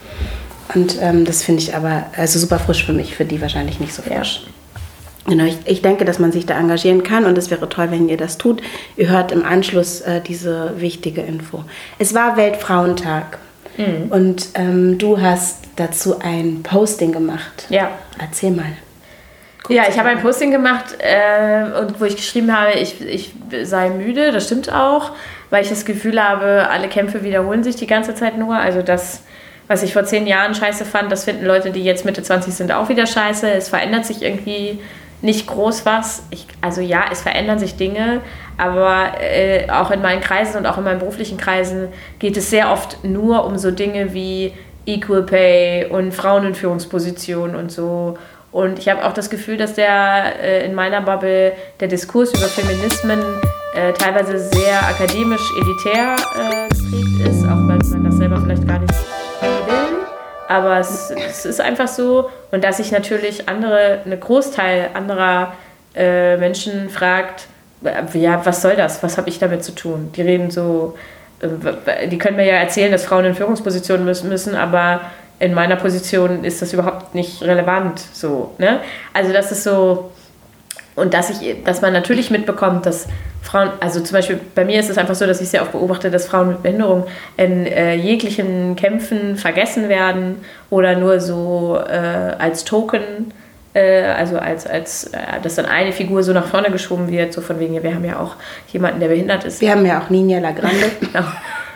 Und ähm, das finde ich aber also super frisch für mich, für die wahrscheinlich nicht so frisch. Ja. Genau, ich, ich denke, dass man sich da engagieren kann und es wäre toll, wenn ihr das tut. Ihr hört im Anschluss äh, diese wichtige Info. Es war Weltfrauentag Mhm. und ähm, du hast dazu ein Posting gemacht. Ja. Erzähl mal. Ja, ich habe ein Posting gemacht, äh, und wo ich geschrieben habe, ich, ich sei müde, das stimmt auch, weil ich das Gefühl habe, alle Kämpfe wiederholen sich die ganze Zeit nur. Also das, was ich vor zehn Jahren scheiße fand, das finden Leute, die jetzt Mitte zwanzig sind, auch wieder scheiße. Es verändert sich irgendwie nicht groß was. Ich, also ja, es verändern sich Dinge, aber äh, auch in meinen Kreisen und auch in meinen beruflichen Kreisen geht es sehr oft nur um so Dinge wie Equal Pay und Frauen in Führungspositionen und so. Und ich habe auch das Gefühl, dass der äh, in meiner Bubble der Diskurs über Feminismen äh, teilweise sehr akademisch elitär äh, geprägt ist, auch weil man das selber vielleicht gar nicht will. Aber es, es ist einfach so. Und dass sich natürlich andere, eine Großteil anderer äh, Menschen fragt, äh, ja, was soll das? Was habe ich damit zu tun? Die reden so, äh, die können mir ja erzählen, dass Frauen in Führungspositionen müssen, müssen aber in meiner Position ist das überhaupt nicht relevant. So, ne? Also das ist so, und dass, ich, dass man natürlich mitbekommt, dass Frauen, also zum Beispiel bei mir ist es einfach so, dass ich sehr oft beobachte, dass Frauen mit Behinderung in äh, jeglichen Kämpfen vergessen werden oder nur so äh, als Token, äh, also als, als äh, dass dann eine Figur so nach vorne geschoben wird, so von wegen, wir haben ja auch jemanden, der behindert ist. Wir haben ja auch Ninja Lagrande. Genau.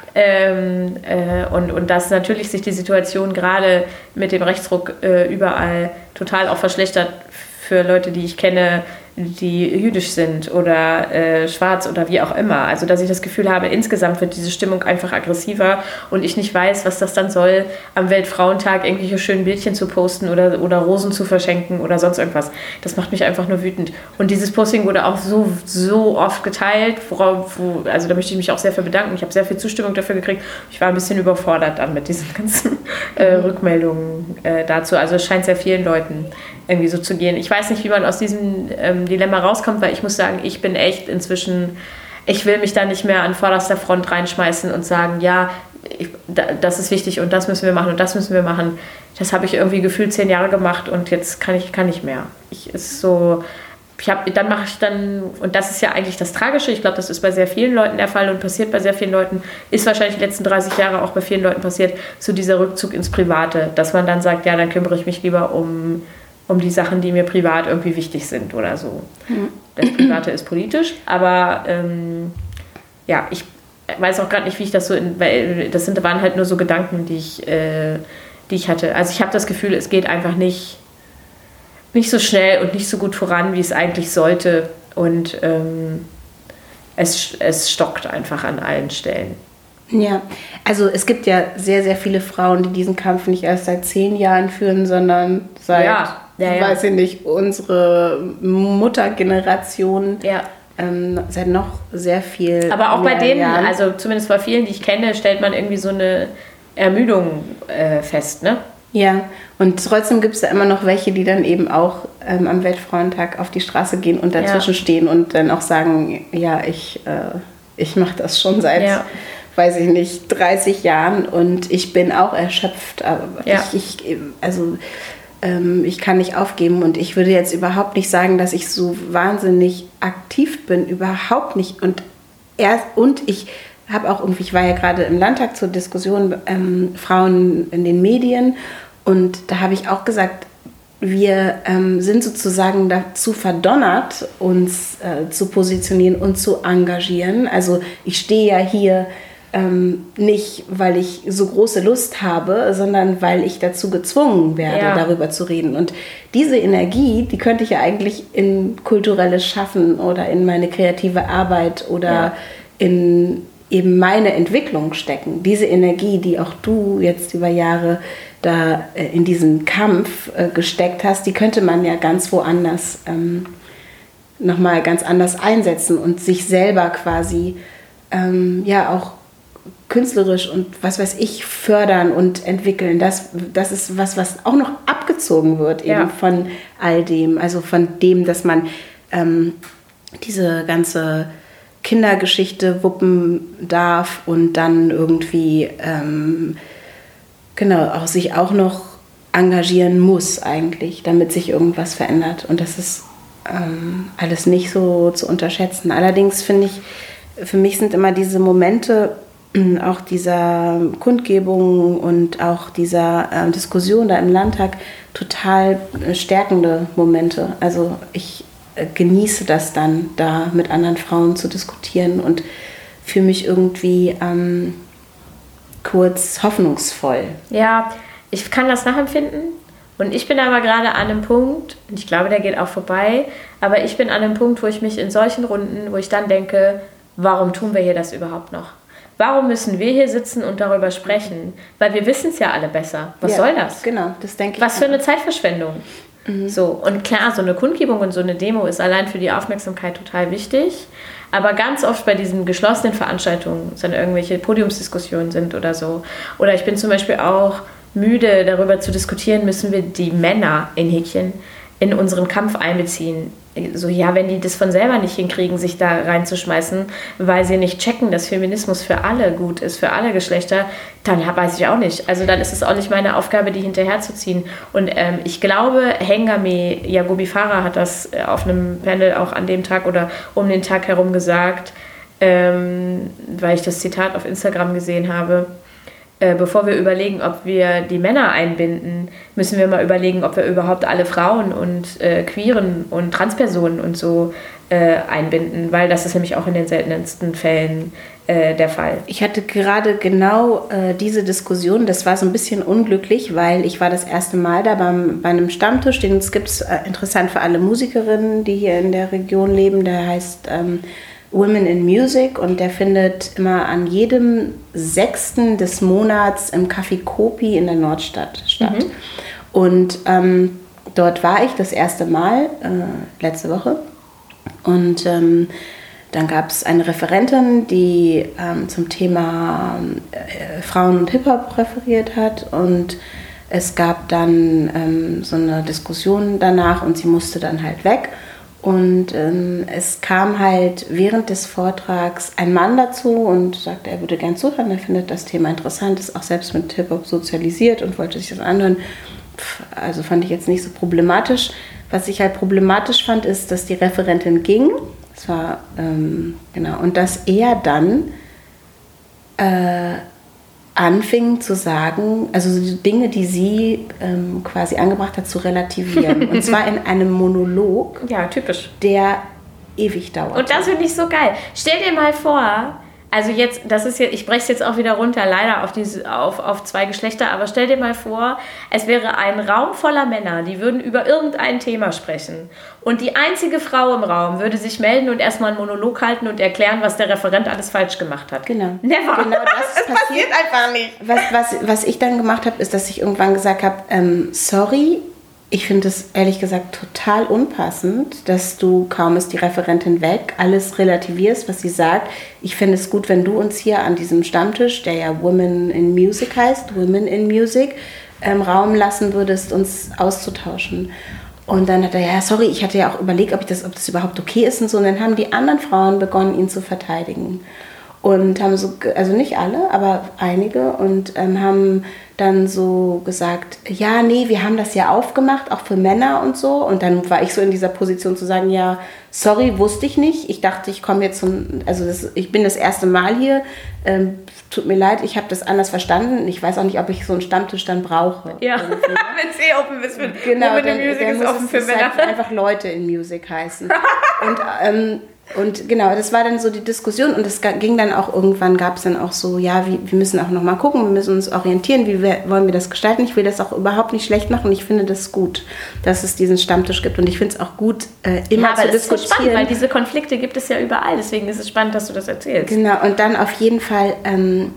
Ähm, äh, und, und dass natürlich sich die Situation gerade mit dem Rechtsruck äh, überall total auch verschlechtert für Leute, die ich kenne, die jüdisch sind oder äh, schwarz oder wie auch immer. Also dass ich das Gefühl habe, insgesamt wird diese Stimmung einfach aggressiver und ich nicht weiß, was das dann soll, am Weltfrauentag irgendwelche schönen Bildchen zu posten oder, oder Rosen zu verschenken oder sonst irgendwas. Das macht mich einfach nur wütend. Und dieses Posting wurde auch so, so oft geteilt, worauf, wo, also da möchte ich mich auch sehr für bedanken. Ich habe sehr viel Zustimmung dafür gekriegt. Ich war ein bisschen überfordert dann mit diesen ganzen äh, Rückmeldungen äh, dazu. Also es scheint sehr vielen Leuten irgendwie so zu gehen. Ich weiß nicht, wie man aus diesem ähm, Dilemma rauskommt, weil ich muss sagen, ich bin echt inzwischen, ich will mich da nicht mehr an vorderster Front reinschmeißen und sagen, ja, ich, da, das ist wichtig und das müssen wir machen und das müssen wir machen. Das habe ich irgendwie gefühlt zehn Jahre gemacht und jetzt kann ich kann nicht mehr. Ich ist so, ich hab, dann mache ich dann, und das ist ja eigentlich das Tragische, ich glaube, das ist bei sehr vielen Leuten der Fall und passiert bei sehr vielen Leuten, ist wahrscheinlich die letzten dreißig Jahre auch bei vielen Leuten passiert, so dieser Rückzug ins Private, dass man dann sagt, ja, dann kümmere ich mich lieber um um die Sachen, die mir privat irgendwie wichtig sind oder so. Mhm. Das Private ist politisch, aber ähm, ja, ich weiß auch gerade nicht, wie ich das so, in, weil das sind, waren halt nur so Gedanken, die ich, äh, die ich hatte. Also ich habe das Gefühl, es geht einfach nicht, nicht so schnell und nicht so gut voran, wie es eigentlich sollte und ähm, es, es stockt einfach an allen Stellen. Ja, also es gibt ja sehr, sehr viele Frauen, die diesen Kampf nicht erst seit zehn Jahren führen, sondern seit, ja, ja, ja. weiß ich nicht, unsere Muttergeneration ja. ähm, seit noch sehr viel Aber auch bei denen, Jahren. also zumindest bei vielen, die ich kenne, stellt man irgendwie so eine Ermüdung äh, fest, ne? Ja, und trotzdem gibt es da immer noch welche, die dann eben auch ähm, am Weltfrauentag auf die Straße gehen und dazwischen ja. stehen und dann auch sagen, ja, ich, äh, ich mache das schon seit... Ja. weiß ich nicht, dreißig Jahren und ich bin auch erschöpft. Aber ja. ich, ich, also, ähm, ich kann nicht aufgeben und ich würde jetzt überhaupt nicht sagen, dass ich so wahnsinnig aktiv bin, überhaupt nicht. Und, erst, und ich habe auch irgendwie, ich war ja gerade im Landtag zur Diskussion ähm, Frauen in den Medien und da habe ich auch gesagt, wir ähm, sind sozusagen dazu verdonnert, uns äh, zu positionieren und zu engagieren. Also ich stehe ja hier ähm, nicht, weil ich so große Lust habe, sondern weil ich dazu gezwungen werde, ja. darüber zu reden. Und diese Energie, die könnte ich ja eigentlich in kulturelles Schaffen oder in meine kreative Arbeit oder ja. in eben meine Entwicklung stecken. Diese Energie, die auch du jetzt über Jahre da äh, in diesen Kampf äh, gesteckt hast, die könnte man ja ganz woanders ähm, nochmal ganz anders einsetzen und sich selber quasi ähm, ja auch künstlerisch und was weiß ich fördern und entwickeln. Das, das ist was, was auch noch abgezogen wird eben ja. von all dem. Also von dem, dass man ähm, diese ganze Kindergeschichte wuppen darf und dann irgendwie ähm, genau auch sich auch noch engagieren muss eigentlich, damit sich irgendwas verändert. Und das ist ähm, alles nicht so zu unterschätzen. Allerdings finde ich, für mich sind immer diese Momente auch dieser Kundgebung und auch dieser äh, Diskussion da im Landtag total äh, stärkende Momente. Also ich äh, genieße das dann, da mit anderen Frauen zu diskutieren und fühle mich irgendwie ähm, kurz hoffnungsvoll. Ja, ich kann das nachempfinden und ich bin aber gerade an einem Punkt, und ich glaube, der geht auch vorbei, aber ich bin an einem Punkt, wo ich mich in solchen Runden, wo ich dann denke, warum tun wir hier das überhaupt noch? Warum müssen wir hier sitzen und darüber sprechen? Weil wir wissen es ja alle besser. Was ja, soll das? Genau, das denke ich. Was für eine Zeitverschwendung. Mhm. So, und klar, so eine Kundgebung und so eine Demo ist allein für die Aufmerksamkeit total wichtig. Aber ganz oft bei diesen geschlossenen Veranstaltungen, wenn irgendwelche Podiumsdiskussionen sind oder so. Oder ich bin zum Beispiel auch müde, darüber zu diskutieren, müssen wir die Männer in Häkchen in unseren Kampf einbeziehen. So, ja, wenn die das von selber nicht hinkriegen, sich da reinzuschmeißen, weil sie nicht checken, dass Feminismus für alle gut ist, für alle Geschlechter, dann weiß ich auch nicht. Also dann ist es auch nicht meine Aufgabe, die hinterherzuziehen. Und ähm, ich glaube, Hengame Yagobi Farah hat das auf einem Panel auch an dem Tag oder um den Tag herum gesagt, ähm, weil ich das Zitat auf Instagram gesehen habe. Äh, bevor wir überlegen, ob wir die Männer einbinden, müssen wir mal überlegen, ob wir überhaupt alle Frauen und äh, Queeren und Transpersonen und so äh, einbinden, weil das ist nämlich auch in den seltensten Fällen äh, der Fall. Ich hatte gerade genau äh, diese Diskussion, das war so ein bisschen unglücklich, weil ich war das erste Mal da beim, bei einem Stammtisch, den gibt es äh, interessant für alle Musikerinnen, die hier in der Region leben, der heißt ähm, Women in Music und der findet immer an jedem sechsten des Monats im Café Kopi in der Nordstadt statt. Mhm. Und ähm, dort war ich das erste Mal äh, letzte Woche und ähm, dann gab es eine Referentin, die ähm, zum Thema äh, Frauen und Hip-Hop referiert hat und es gab dann ähm, so eine Diskussion danach und sie musste dann halt weg. Und ähm, es kam halt während des Vortrags ein Mann dazu und sagte, er würde gern zuhören, er findet das Thema interessant, ist auch selbst mit Hip-Hop sozialisiert und wollte sich das anhören. Pff, also fand ich jetzt nicht so problematisch. Was ich halt problematisch fand, ist, dass die Referentin ging. Das war, ähm, genau, und dass er dann äh, anfing zu sagen, also die Dinge, die sie ähm, quasi angebracht hat, zu relativieren. Und zwar in einem Monolog, ja, typisch, der ewig dauert. Und das finde ich so geil. Stell dir mal vor, also jetzt, das ist jetzt, ich breche es jetzt auch wieder runter, leider auf, diese, auf, auf zwei Geschlechter, aber stell dir mal vor, es wäre ein Raum voller Männer, die würden über irgendein Thema sprechen. Und die einzige Frau im Raum würde sich melden und erstmal einen Monolog halten und erklären, was der Referent alles falsch gemacht hat. Genau. Never. Genau das, das passiert, passiert einfach nicht. Was, was, was ich dann gemacht habe, ist, dass ich irgendwann gesagt habe, ähm, sorry, ich finde es ehrlich gesagt total unpassend, dass du, kaum ist die Referentin weg, alles relativierst, was sie sagt. Ich finde es gut, wenn du uns hier an diesem Stammtisch, der ja Women in Music heißt, Women in Music, ähm, Raum lassen würdest, uns auszutauschen. Und dann hat er, ja, sorry, ich hatte ja auch überlegt, ob, ich das, ob das überhaupt okay ist und so. Und dann haben die anderen Frauen begonnen, ihn zu verteidigen. Und haben so, also nicht alle, aber einige, und ähm, haben dann so gesagt, ja, nee, wir haben das ja aufgemacht, auch für Männer und so. Und dann war ich so in dieser Position zu sagen, ja, sorry, wusste ich nicht. Ich dachte, ich komme jetzt zum, also das, ich bin das erste Mal hier. Ähm, tut mir leid, ich habe das anders verstanden. Ich weiß auch nicht, ob ich so einen Stammtisch dann brauche. Ja, wenn es eh offen ist. Für, genau, Women dann, in Music dann ist offen für Männer. Halt einfach Leute in Music heißen. Und ähm, Und genau, das war dann so die Diskussion und es ging dann auch, irgendwann gab es dann auch so, ja, wie, wir müssen auch nochmal gucken, wir müssen uns orientieren, wie wir, wollen wir das gestalten. Ich will das auch überhaupt nicht schlecht machen, ich finde das gut, dass es diesen Stammtisch gibt und ich finde es auch gut, äh, immer ja, aber zu das diskutieren. Ist so spannend, weil diese Konflikte gibt es ja überall, deswegen ist es spannend, dass du das erzählst. Genau, und dann auf jeden Fall ähm,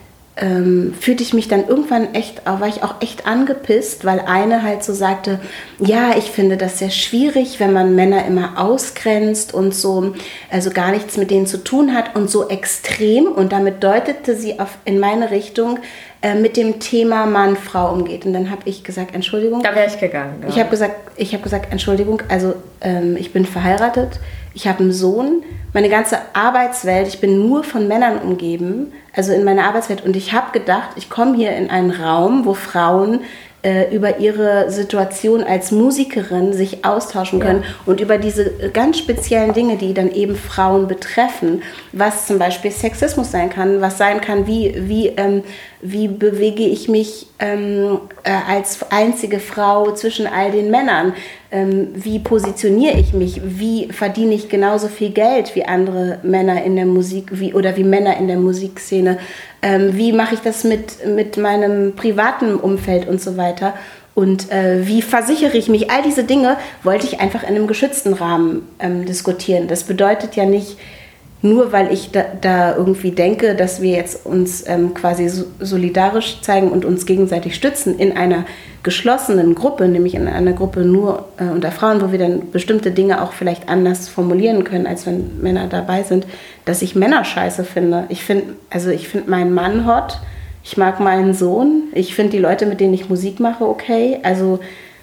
ähm, fühlte ich mich dann irgendwann echt, war ich auch echt angepisst, weil eine halt so sagte, ja, ich finde das sehr schwierig, wenn man Männer immer ausgrenzt und so, also gar nichts mit denen zu tun hat und so extrem, und damit deutete sie auf, in meine Richtung, äh, mit dem Thema Mann-Frau umgeht. Und dann habe ich gesagt, Entschuldigung. Da wäre ich gegangen. Ja. Ich habe gesagt, ich habe gesagt, Entschuldigung, also ähm, ich bin verheiratet, ich habe einen Sohn, meine ganze Arbeitswelt, ich bin nur von Männern umgeben, also in meiner Arbeitswelt. Und ich habe gedacht, ich komme hier in einen Raum, wo Frauen äh, über ihre Situation als Musikerin sich austauschen können, ja, und über diese ganz speziellen Dinge, die dann eben Frauen betreffen, was zum Beispiel Sexismus sein kann, was sein kann, wie, wie, ähm, wie bewege ich mich ähm, äh, als einzige Frau zwischen all den Männern, ähm, wie positioniere ich mich, wie verdiene ich genauso viel Geld wie andere Männer in der Musik, wie, oder wie Männer in der Musikszene, ähm, wie mache ich das mit, mit meinem privaten Umfeld und so weiter. Und äh, wie versichere ich mich? All diese Dinge wollte ich einfach in einem geschützten Rahmen ähm, diskutieren. Das bedeutet ja nicht, nur weil ich da, da irgendwie denke, dass wir jetzt uns ähm, quasi so, solidarisch zeigen und uns gegenseitig stützen in einer geschlossenen Gruppe, nämlich in einer Gruppe nur äh, unter Frauen, wo wir dann bestimmte Dinge auch vielleicht anders formulieren können, als wenn Männer dabei sind, dass ich Männer scheiße finde. Ich finde, also ich finde meinen Mann hot, ich mag meinen Sohn, ich finde die Leute, mit denen ich Musik mache, okay. Also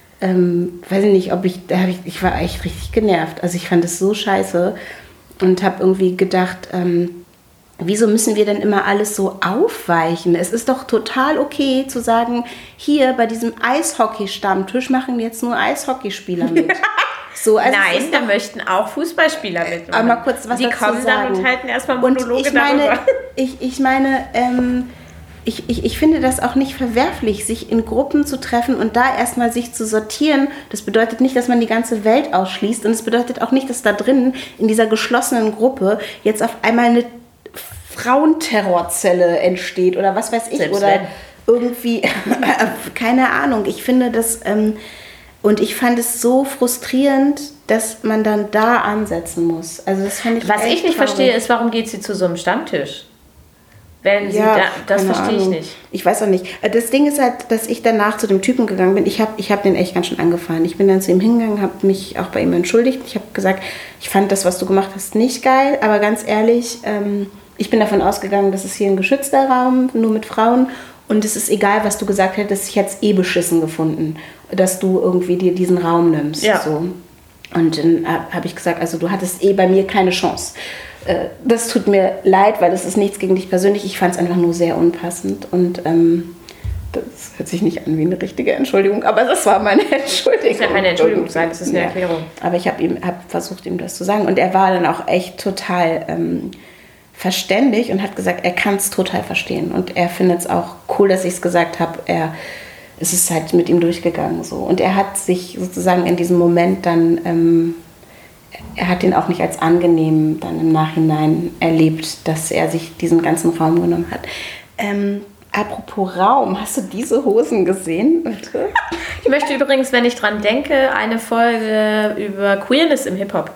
ähm, weiß ich nicht, ob ich, da hab ich, ich war echt richtig genervt. Also ich fand es so scheiße. Und habe irgendwie gedacht, ähm, wieso müssen wir denn immer alles so aufweichen? Es ist doch total okay zu sagen, hier bei diesem Eishockey-Stammtisch machen jetzt nur Eishockeyspieler mit. So, also Nein, da möchten auch Fußballspieler mitmachen. Aber mal kurz was Die dazu kommen sagen. dann und halten erstmal Monologe und ich meine, darüber. Ich, ich meine, ähm, Ich, ich, ich finde das auch nicht verwerflich, sich in Gruppen zu treffen und da erstmal sich zu sortieren. Das bedeutet nicht, dass man die ganze Welt ausschließt, und es bedeutet auch nicht, dass da drinnen in dieser geschlossenen Gruppe jetzt auf einmal eine Frauenterrorzelle entsteht oder was weiß ich. Selbst oder wenn. Irgendwie, keine Ahnung. Ich finde das, ähm, und ich fand es so frustrierend, dass man dann da ansetzen muss. Also das fand ich Was ich nicht traurig. verstehe, ist, warum geht sie zu so einem Stammtisch? Wenn sie ja, da, das keine verstehe ich Ahnung. nicht. Ich weiß auch nicht. Das Ding ist halt, dass ich danach zu dem Typen gegangen bin. Ich habe ich hab den echt ganz schön angefallen. Ich bin dann zu ihm hingegangen, habe mich auch bei ihm entschuldigt. Ich habe gesagt, ich fand das, was du gemacht hast, nicht geil. Aber ganz ehrlich, ähm, ich bin davon ausgegangen, das ist hier ein geschützter Raum, nur mit Frauen. Und es ist egal, was du gesagt hättest. Ich hätte es eh beschissen gefunden, dass du irgendwie dir diesen Raum nimmst. Ja. So. Und dann habe ich gesagt, also du hattest eh bei mir keine Chance. Das tut mir leid, weil das ist nichts gegen dich persönlich. Ich fand es einfach nur sehr unpassend. Und ähm, das hört sich nicht an wie eine richtige Entschuldigung, aber das war meine Entschuldigung. Das ist ja keine Entschuldigung sein, das ist eine ja. Erklärung. Aber ich habe ihm hab versucht, ihm das zu sagen. Und er war dann auch echt total ähm, verständig und hat gesagt, er kann es total verstehen. Und er findet es auch cool, dass ich es gesagt habe. Er es ist halt mit ihm durchgegangen. So. Und er hat sich sozusagen in diesem Moment dann... Ähm, er hat ihn auch nicht als angenehm dann im Nachhinein erlebt, dass er sich diesen ganzen Raum genommen hat. Ähm, apropos Raum, hast du diese Hosen gesehen? Bitte? Ich möchte übrigens, wenn ich dran denke, eine Folge über Queerness im Hip-Hop,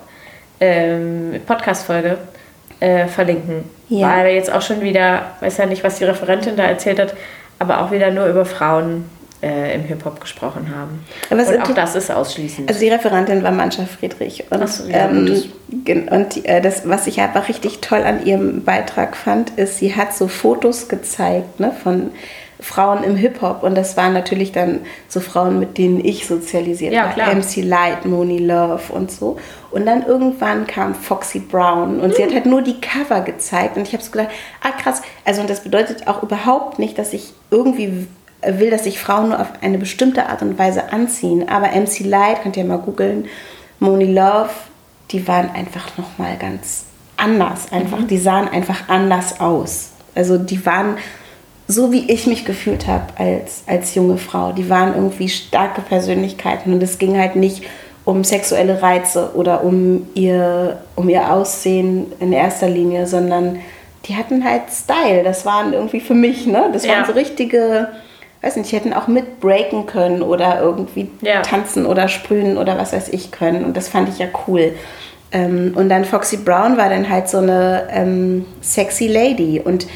ähm, Podcast-Folge, äh, verlinken. Ja. Weil wir jetzt auch schon wieder, weiß ja nicht, was die Referentin da erzählt hat, aber auch wieder nur über Frauen Äh, im Hip-Hop gesprochen haben. Aber und auch das ist ausschließend. Also die Referentin war Mancha Friedrich. Und, so, ja, ähm, und äh, das, was ich einfach richtig toll an ihrem Beitrag fand, ist, sie hat so Fotos gezeigt, ne, von Frauen im Hip-Hop. Und das waren natürlich dann so Frauen, mit denen ich sozialisiert ja, war. Klar. M C Lyte, Monie Love und so. Und dann irgendwann kam Foxy Brown und mhm. sie hat halt nur die Cover gezeigt. Und ich habe so gedacht, ah krass. Also und das bedeutet auch überhaupt nicht, dass ich irgendwie will, dass sich Frauen nur auf eine bestimmte Art und Weise anziehen. Aber M C Lyte, könnt ihr mal googeln, Monie Love, die waren einfach nochmal ganz anders. Einfach, mhm. Die sahen einfach anders aus. Also die waren so, wie ich mich gefühlt habe als, als junge Frau. Die waren irgendwie starke Persönlichkeiten und es ging halt nicht um sexuelle Reize oder um ihr, um ihr Aussehen in erster Linie, sondern die hatten halt Style. Das waren irgendwie für mich, ne? Das waren ja. so richtige, weiß nicht, die hätten auch mit breaken können oder irgendwie ja. tanzen oder sprühen oder was weiß ich können. Und das fand ich ja cool. Ähm, und dann Foxy Brown war dann halt so eine ähm, sexy Lady. Und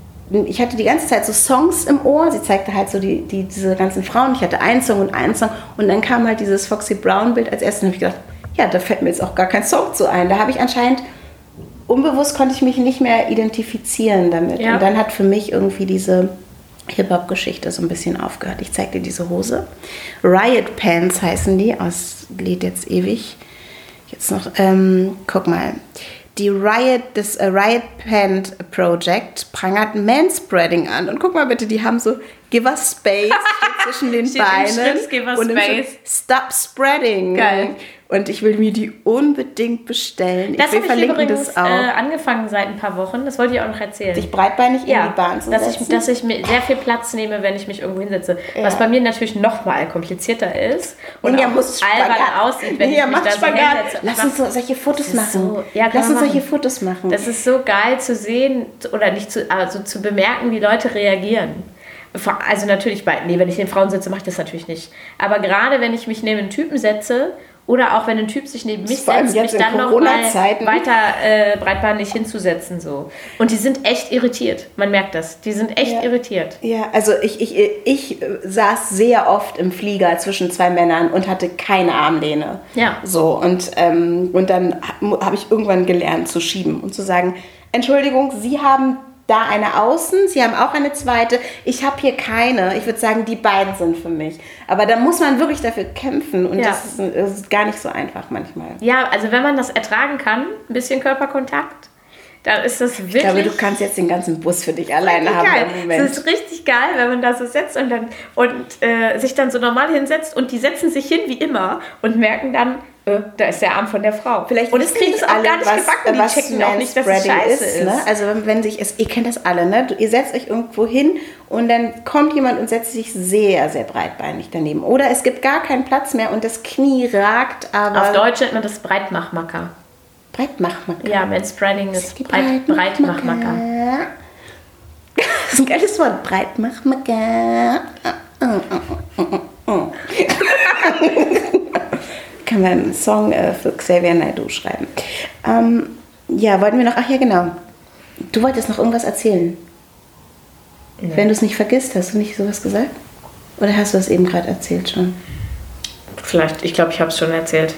ich hatte die ganze Zeit so Songs im Ohr. Sie zeigte halt so die, die, diese ganzen Frauen. Ich hatte einen Song und einen Song. Und dann kam halt dieses Foxy Brown-Bild als erstes. Und habe ich gedacht, ja, da fällt mir jetzt auch gar kein Song zu ein. Da habe ich anscheinend, unbewusst konnte ich mich nicht mehr identifizieren damit. Ja. Und dann hat für mich irgendwie diese Hip-Hop-Geschichte so ein bisschen aufgehört. Ich zeig dir diese Hose. Riot Pants heißen die. Aus lädt jetzt ewig. Jetzt noch, ähm, guck mal. Die Riot, das uh, Riot Pant Project prangert Manspreading an. Und guck mal bitte, die haben so Give us space zwischen den Beinen. Give us und space. Stop spreading. Geil. Und ich will mir die unbedingt bestellen. Das ich will habe ich übrigens das auch. Äh, angefangen seit ein paar Wochen. Das wollte ich auch noch erzählen. Sich breitbeinig ja, in die Bahn zu dass setzen. ich, dass ich mir sehr viel Platz nehme, wenn ich mich irgendwo hinsetze. Ja. Was bei mir natürlich noch mal komplizierter ist. Und ja, auch albern aussieht, wenn ja, ich mich da so hinsetze. Lass uns so solche Fotos machen. So, ja, Lass uns machen. solche Fotos machen. Das ist so geil zu sehen, oder nicht zu, also zu bemerken, wie Leute reagieren. Also natürlich, bei, nee, wenn ich neben Frauen sitze, mache ich das natürlich nicht. Aber gerade wenn ich mich neben einen Typen setze oder auch wenn ein Typ sich neben mich setzt, mich dann noch mal weiter äh, breitbeinig hinzusetzen. So. Und die sind echt irritiert. Man merkt das. Die sind echt ja. irritiert. Ja, also ich, ich, ich saß sehr oft im Flieger zwischen zwei Männern und hatte keine Armlehne. Ja. So, und, ähm, und dann habe ich irgendwann gelernt zu schieben und zu sagen, Entschuldigung, Sie haben da eine außen, Sie haben auch eine zweite. Ich habe hier keine. Ich würde sagen, die beiden sind für mich. Aber da muss man wirklich dafür kämpfen. Und ja. das, ist, das ist gar nicht so einfach manchmal. Ja, also wenn man das ertragen kann, ein bisschen Körperkontakt, dann ist das wirklich... Ich glaube, du kannst jetzt den ganzen Bus für dich alleine haben geil. im Moment. Das ist richtig geil, wenn man da so sitzt und, dann, und äh, sich dann so normal hinsetzt und die setzen sich hin wie immer und merken dann, äh, da ist der Arm von der Frau. Vielleicht und das kriegen sie auch gar nicht was, gebacken. Die was checken auch nicht, dass es scheiße ist. Ne? Also wenn, wenn sich, es, ihr kennt das alle, ne? Ihr setzt euch irgendwo hin und dann kommt jemand und setzt sich sehr, sehr breitbeinig daneben. Oder es gibt gar keinen Platz mehr und das Knie ragt, aber... Auf Deutsch nennt man das Breitmachmacker. Breitmachmacker. Ja, Manspreading ist Breit, Breitmachmacker. Das ist ein geiles Wort. Breitmachmacker. Kann man einen Song äh, für Xavier Naidoo schreiben. Ähm, ja, wollten wir noch... Ach ja, genau. Du wolltest noch irgendwas erzählen. Nee. Wenn du es nicht vergisst, hast du nicht sowas gesagt? Oder hast du es eben gerade erzählt schon? Vielleicht, ich glaube, ich habe es schon erzählt.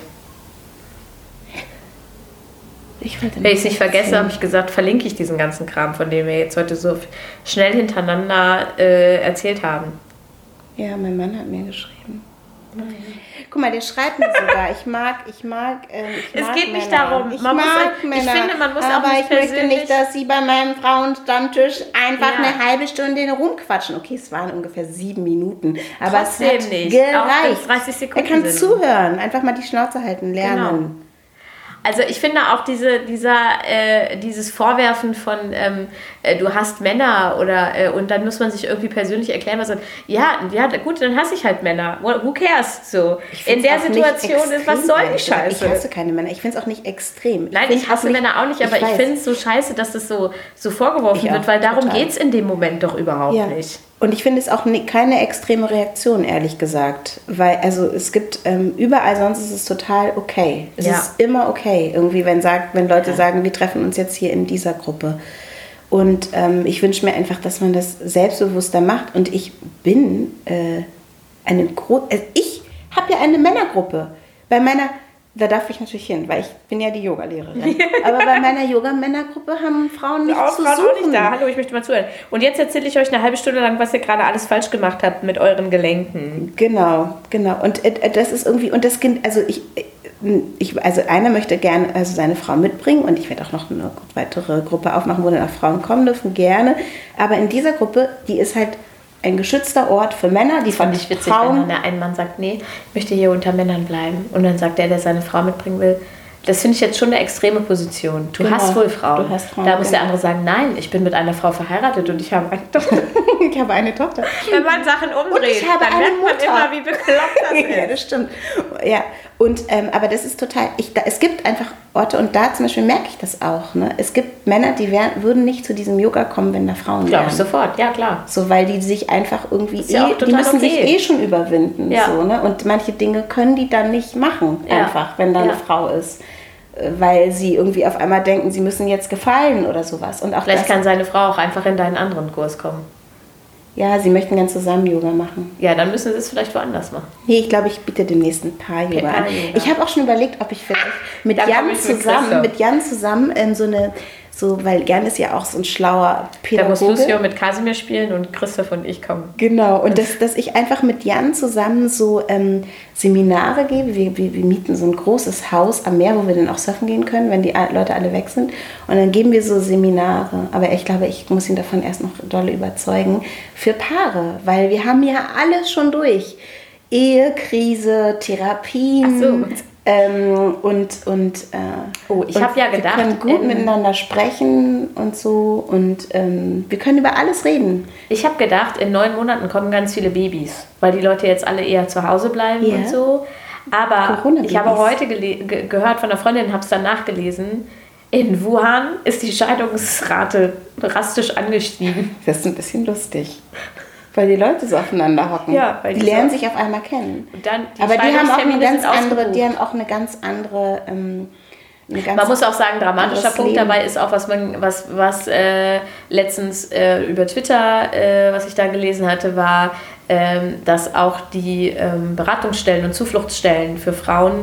Ich wollte Wenn ich es nicht vergesse, habe ich gesagt, verlinke ich diesen ganzen Kram, von dem wir jetzt heute so schnell hintereinander äh, erzählt haben. Ja, mein Mann hat mir geschrieben. Nein. Guck mal, der schreibt mir sogar, ich mag, ich mag, äh, ich es mag geht Männer. nicht darum, ich man mag muss, Männer, ich finde, man muss aber auch nicht ich möchte nicht, dass sie bei meinem Frauenstammtisch einfach ja. eine halbe Stunde rumquatschen. Okay, es waren ungefähr sieben Minuten, aber Trotzdem es hat nicht. gereicht. dreißig Sekunden er kann sind. zuhören, einfach mal die Schnauze halten, lernen. Genau. Also ich finde auch diese, dieser, äh, dieses Vorwerfen von ähm, äh, du hast Männer oder äh, und dann muss man sich irgendwie persönlich erklären, was sagt, ja, ja, gut, dann hasse ich halt Männer. Who cares? So. In der Situation ist, was soll die Scheiße? Ich hasse keine Männer. Ich finde es auch nicht extrem. Ich Nein, ich hasse nicht, Männer auch nicht, aber ich, ich finde es so scheiße, dass das so, so vorgeworfen ich wird, weil darum geht es in dem Moment doch überhaupt ja. nicht. Und ich finde es auch keine extreme Reaktion, ehrlich gesagt. Weil, also es gibt, ähm, überall sonst ist es total okay. Es ja. ist immer okay, irgendwie, wenn, sagt, wenn Leute ja. sagen, wir treffen uns jetzt hier in dieser Gruppe. Und ähm, ich wünsche mir einfach, dass man das selbstbewusster macht. Und ich bin äh, eine Gro- also ich habe ja eine Männergruppe. Bei meiner... Da darf ich natürlich hin, weil ich bin ja die Yogalehrerin. Aber bei meiner Yoga-Männergruppe haben Frauen nichts auch zu Frauen suchen. Auch nicht da. Hallo, ich möchte mal zuhören. Und jetzt erzähle ich euch eine halbe Stunde lang, was ihr gerade alles falsch gemacht habt mit euren Gelenken. Genau, genau. Und äh, das ist irgendwie, und das Kind, also ich, ich, also einer möchte gerne also seine Frau mitbringen und ich werde auch noch eine weitere Gruppe aufmachen, wo dann auch Frauen kommen dürfen, gerne. Aber in dieser Gruppe, die ist halt ein geschützter Ort für Männer, die fand ich witzig, Frauen, wenn dann ein Mann sagt, nee, ich möchte hier unter Männern bleiben. Und dann sagt der, der seine Frau mitbringen will, das finde ich jetzt schon eine extreme Position. Du genau, hast wohl Frauen. Du hast Frauen. Da muss genau. der andere sagen, nein, ich bin mit einer Frau verheiratet und ich habe eine Tochter. ich habe eine Tochter. Wenn man Sachen umdreht, und ich habe dann eine merkt man Mutter. immer, wie bekloppt das ist. Ja, das stimmt. Ja, und ähm, aber das ist total, ich, da, es gibt einfach Orte und da zum Beispiel merke ich das auch. Ne? Es gibt Männer, die wär, würden nicht zu diesem Yoga kommen, wenn da Frauen wären. Glaube ich sofort, ja klar. So, weil die sich einfach irgendwie, ja eh, die müssen okay. sich eh schon überwinden. Ja. So, ne? Und manche Dinge können die dann nicht machen, ja. einfach, wenn da ja. eine Frau ist. Weil sie irgendwie auf einmal denken, sie müssen jetzt gefallen oder sowas. Und auch Vielleicht das, kann seine Frau auch einfach in deinen anderen Kurs kommen. Ja, sie möchten ganz zusammen Yoga machen. Ja, dann müssen sie es vielleicht woanders machen. Nee, ich glaube, ich biete demnächst ein Paar-Yoga an. Ich habe auch schon überlegt, ob ich vielleicht mit Dann Jan ich zusammen, mit, mit Jan zusammen in so eine, so, weil Jan ist ja auch so ein schlauer Pädagoge. Da muss Lucio mit Kasimir spielen und Christoph und ich kommen. Genau, und das, dass ich einfach mit Jan zusammen so ähm, Seminare gebe. Wir, wir, wir mieten so ein großes Haus am Meer, wo wir dann auch surfen gehen können, wenn die Leute alle weg sind. Und dann geben wir so Seminare. Aber ich glaube, ich muss ihn davon erst noch doll überzeugen. Für Paare, weil wir haben ja alles schon durch. Ehe, Krise, Therapien. Ach so. Ähm, und und äh, oh, ich habe ja gedacht, wir können gut ähm, miteinander sprechen und so und ähm, wir können über alles reden. Ich habe gedacht, in neun Monaten kommen ganz viele Babys, weil die Leute jetzt alle eher zu Hause bleiben yeah. und so. Aber ich habe heute gele- ge- gehört von einer Freundin, habe es dann nachgelesen, in Wuhan ist die Scheidungsrate drastisch angestiegen. Das ist ein bisschen lustig. Weil die Leute so aufeinander hocken. Ja, weil die, die lernen so sich auf einmal kennen. Und dann die Aber die haben auch eine ganz andere, ausgebucht. die haben auch eine ganz andere. Ähm, eine ganz man muss auch sagen, dramatischer Punkt Leben. dabei ist auch, was man, was, was äh, letztens äh, über Twitter, äh, was ich da gelesen hatte, war, ähm, dass auch die ähm, Beratungsstellen und Zufluchtsstellen für Frauen,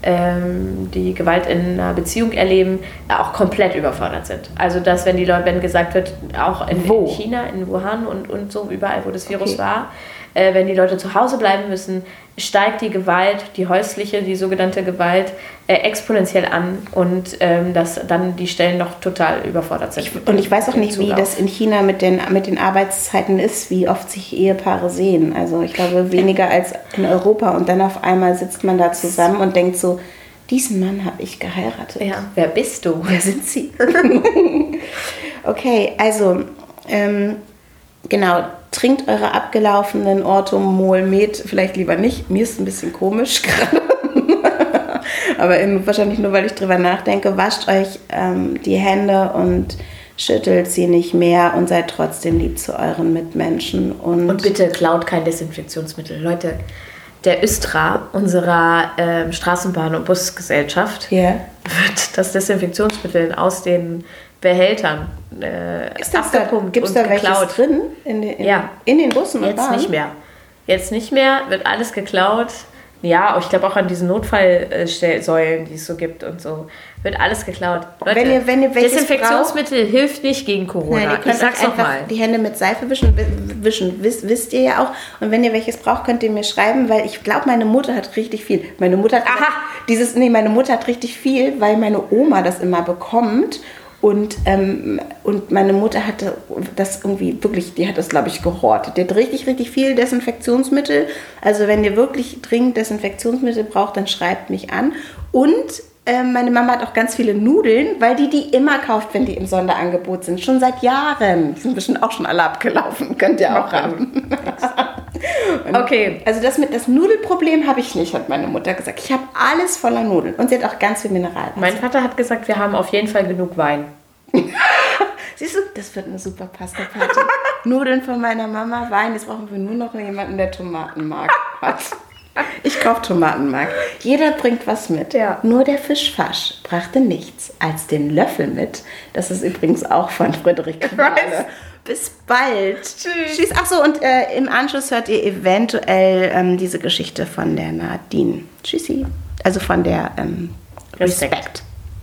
ähm, die Gewalt in einer Beziehung erleben, auch komplett überfordert sind. Also dass, wenn die Leute, wenn gesagt wird, auch in, in China, in Wuhan und, und so, überall, wo das Virus okay. war, äh, wenn die Leute zu Hause bleiben müssen, steigt die Gewalt, die häusliche, die sogenannte Gewalt, äh, exponentiell an und ähm, dass dann die Stellen noch total überfordert sind. Ich, und ich weiß auch nicht, wie das in China mit den, mit den Arbeitszeiten ist, wie oft sich Ehepaare sehen. Also ich glaube weniger als in Europa und dann auf einmal sitzt man da zusammen und denkt so, diesen Mann habe ich geheiratet. Ja, wer bist du? Wer sind Sie? Okay, also ähm, genau, trinkt eure abgelaufenen Orthomol Med, vielleicht lieber nicht. Mir ist ein bisschen komisch gerade. Aber in, wahrscheinlich nur, weil ich drüber nachdenke. Wascht euch ähm, die Hände und schüttelt sie nicht mehr und seid trotzdem lieb zu euren Mitmenschen. Und, und bitte klaut kein Desinfektionsmittel. Leute, der Östra unserer ähm, Straßenbahn- und Busgesellschaft yeah. wird das Desinfektionsmittel aus den Behältern äh, ist das abgepumpt Gibt es und da geklaut. welches drin? In den, in, ja. in den Bussen und Jetzt Bahnen? nicht mehr. Jetzt nicht mehr, wird alles geklaut. Ja, ich glaube auch an diesen Notfallsäulen, die es so gibt und so, wird alles geklaut. Leute, wenn ihr, wenn ihr Desinfektionsmittel braucht, hilft nicht gegen Corona. Nein, ihr könnt ich sag's einfach nochmal. Die Hände mit Seife wischen, wischen wisst, wisst ihr ja auch. Und wenn ihr welches braucht, könnt ihr mir schreiben, weil ich glaube, meine Mutter hat richtig viel. Meine Mutter hat Aha. dieses, nee, meine Mutter hat richtig viel, weil meine Oma das immer bekommt. Und, ähm, und meine Mutter hatte das irgendwie wirklich, die hat das, glaube ich, gehortet. Die hat richtig, richtig viel Desinfektionsmittel. Also wenn ihr wirklich dringend Desinfektionsmittel braucht, dann schreibt mich an. Und äh, meine Mama hat auch ganz viele Nudeln, weil die die immer kauft, wenn die im Sonderangebot sind. Schon seit Jahren. Die sind bestimmt auch schon alle abgelaufen. Könnt ihr auch haben. Okay. Also das mit das Nudelproblem habe ich nicht, hat meine Mutter gesagt. Ich habe alles voller Nudeln. Und sie hat auch ganz viel Mineralwasser. Mein Vater hat gesagt, wir haben auf jeden Fall genug Wein. Siehst du, das wird eine super Pasta-Party. Nudeln von meiner Mama, Wein. Jetzt brauchen wir nur noch jemanden, der Tomatenmark hat. Ich kaufe Tomatenmark. Jeder bringt was mit. Ja. Nur der Fischfasch brachte nichts als den Löffel mit. Das ist übrigens auch von Friederike Wahle. Bis bald. Tschüss. Tschüss. Ach so, und äh, im Anschluss hört ihr eventuell ähm, diese Geschichte von der Nadine. Tschüssi. Also von der ähm, Respekt. Respekt.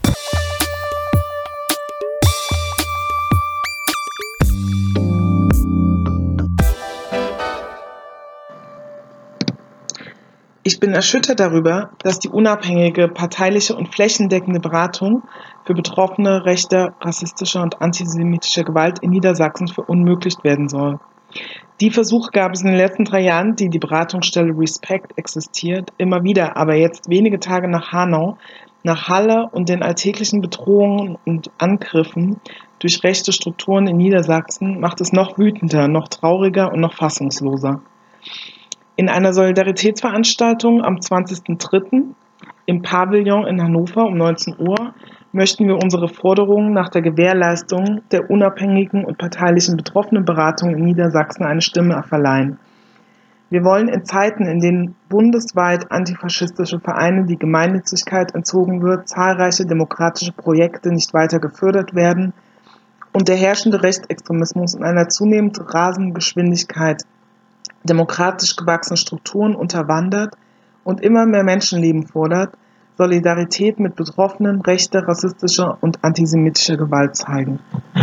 Ich bin erschüttert darüber, dass die unabhängige, parteiliche und flächendeckende Beratung für Betroffene rechter, rassistischer und antisemitischer Gewalt in Niedersachsen verunmöglicht werden soll. Die Versuche gab es in den letzten drei Jahren, die die Beratungsstelle Respect existiert, immer wieder, aber jetzt wenige Tage nach Hanau, nach Halle und den alltäglichen Bedrohungen und Angriffen durch rechte Strukturen in Niedersachsen macht es noch wütender, noch trauriger und noch fassungsloser. In einer Solidaritätsveranstaltung am zwanzigsten dritten im Pavillon in Hannover um neunzehn Uhr möchten wir unsere Forderungen nach der Gewährleistung der unabhängigen und parteilichen Betroffenenberatung in Niedersachsen eine Stimme verleihen. Wir wollen in Zeiten, in denen bundesweit antifaschistische Vereine die Gemeinnützigkeit entzogen wird, zahlreiche demokratische Projekte nicht weiter gefördert werden und der herrschende Rechtsextremismus in einer zunehmend rasenden Geschwindigkeit demokratisch gewachsene Strukturen unterwandert und immer mehr Menschenleben fordert, Solidarität mit Betroffenen rechter, rassistischer und antisemitischer Gewalt zeigen.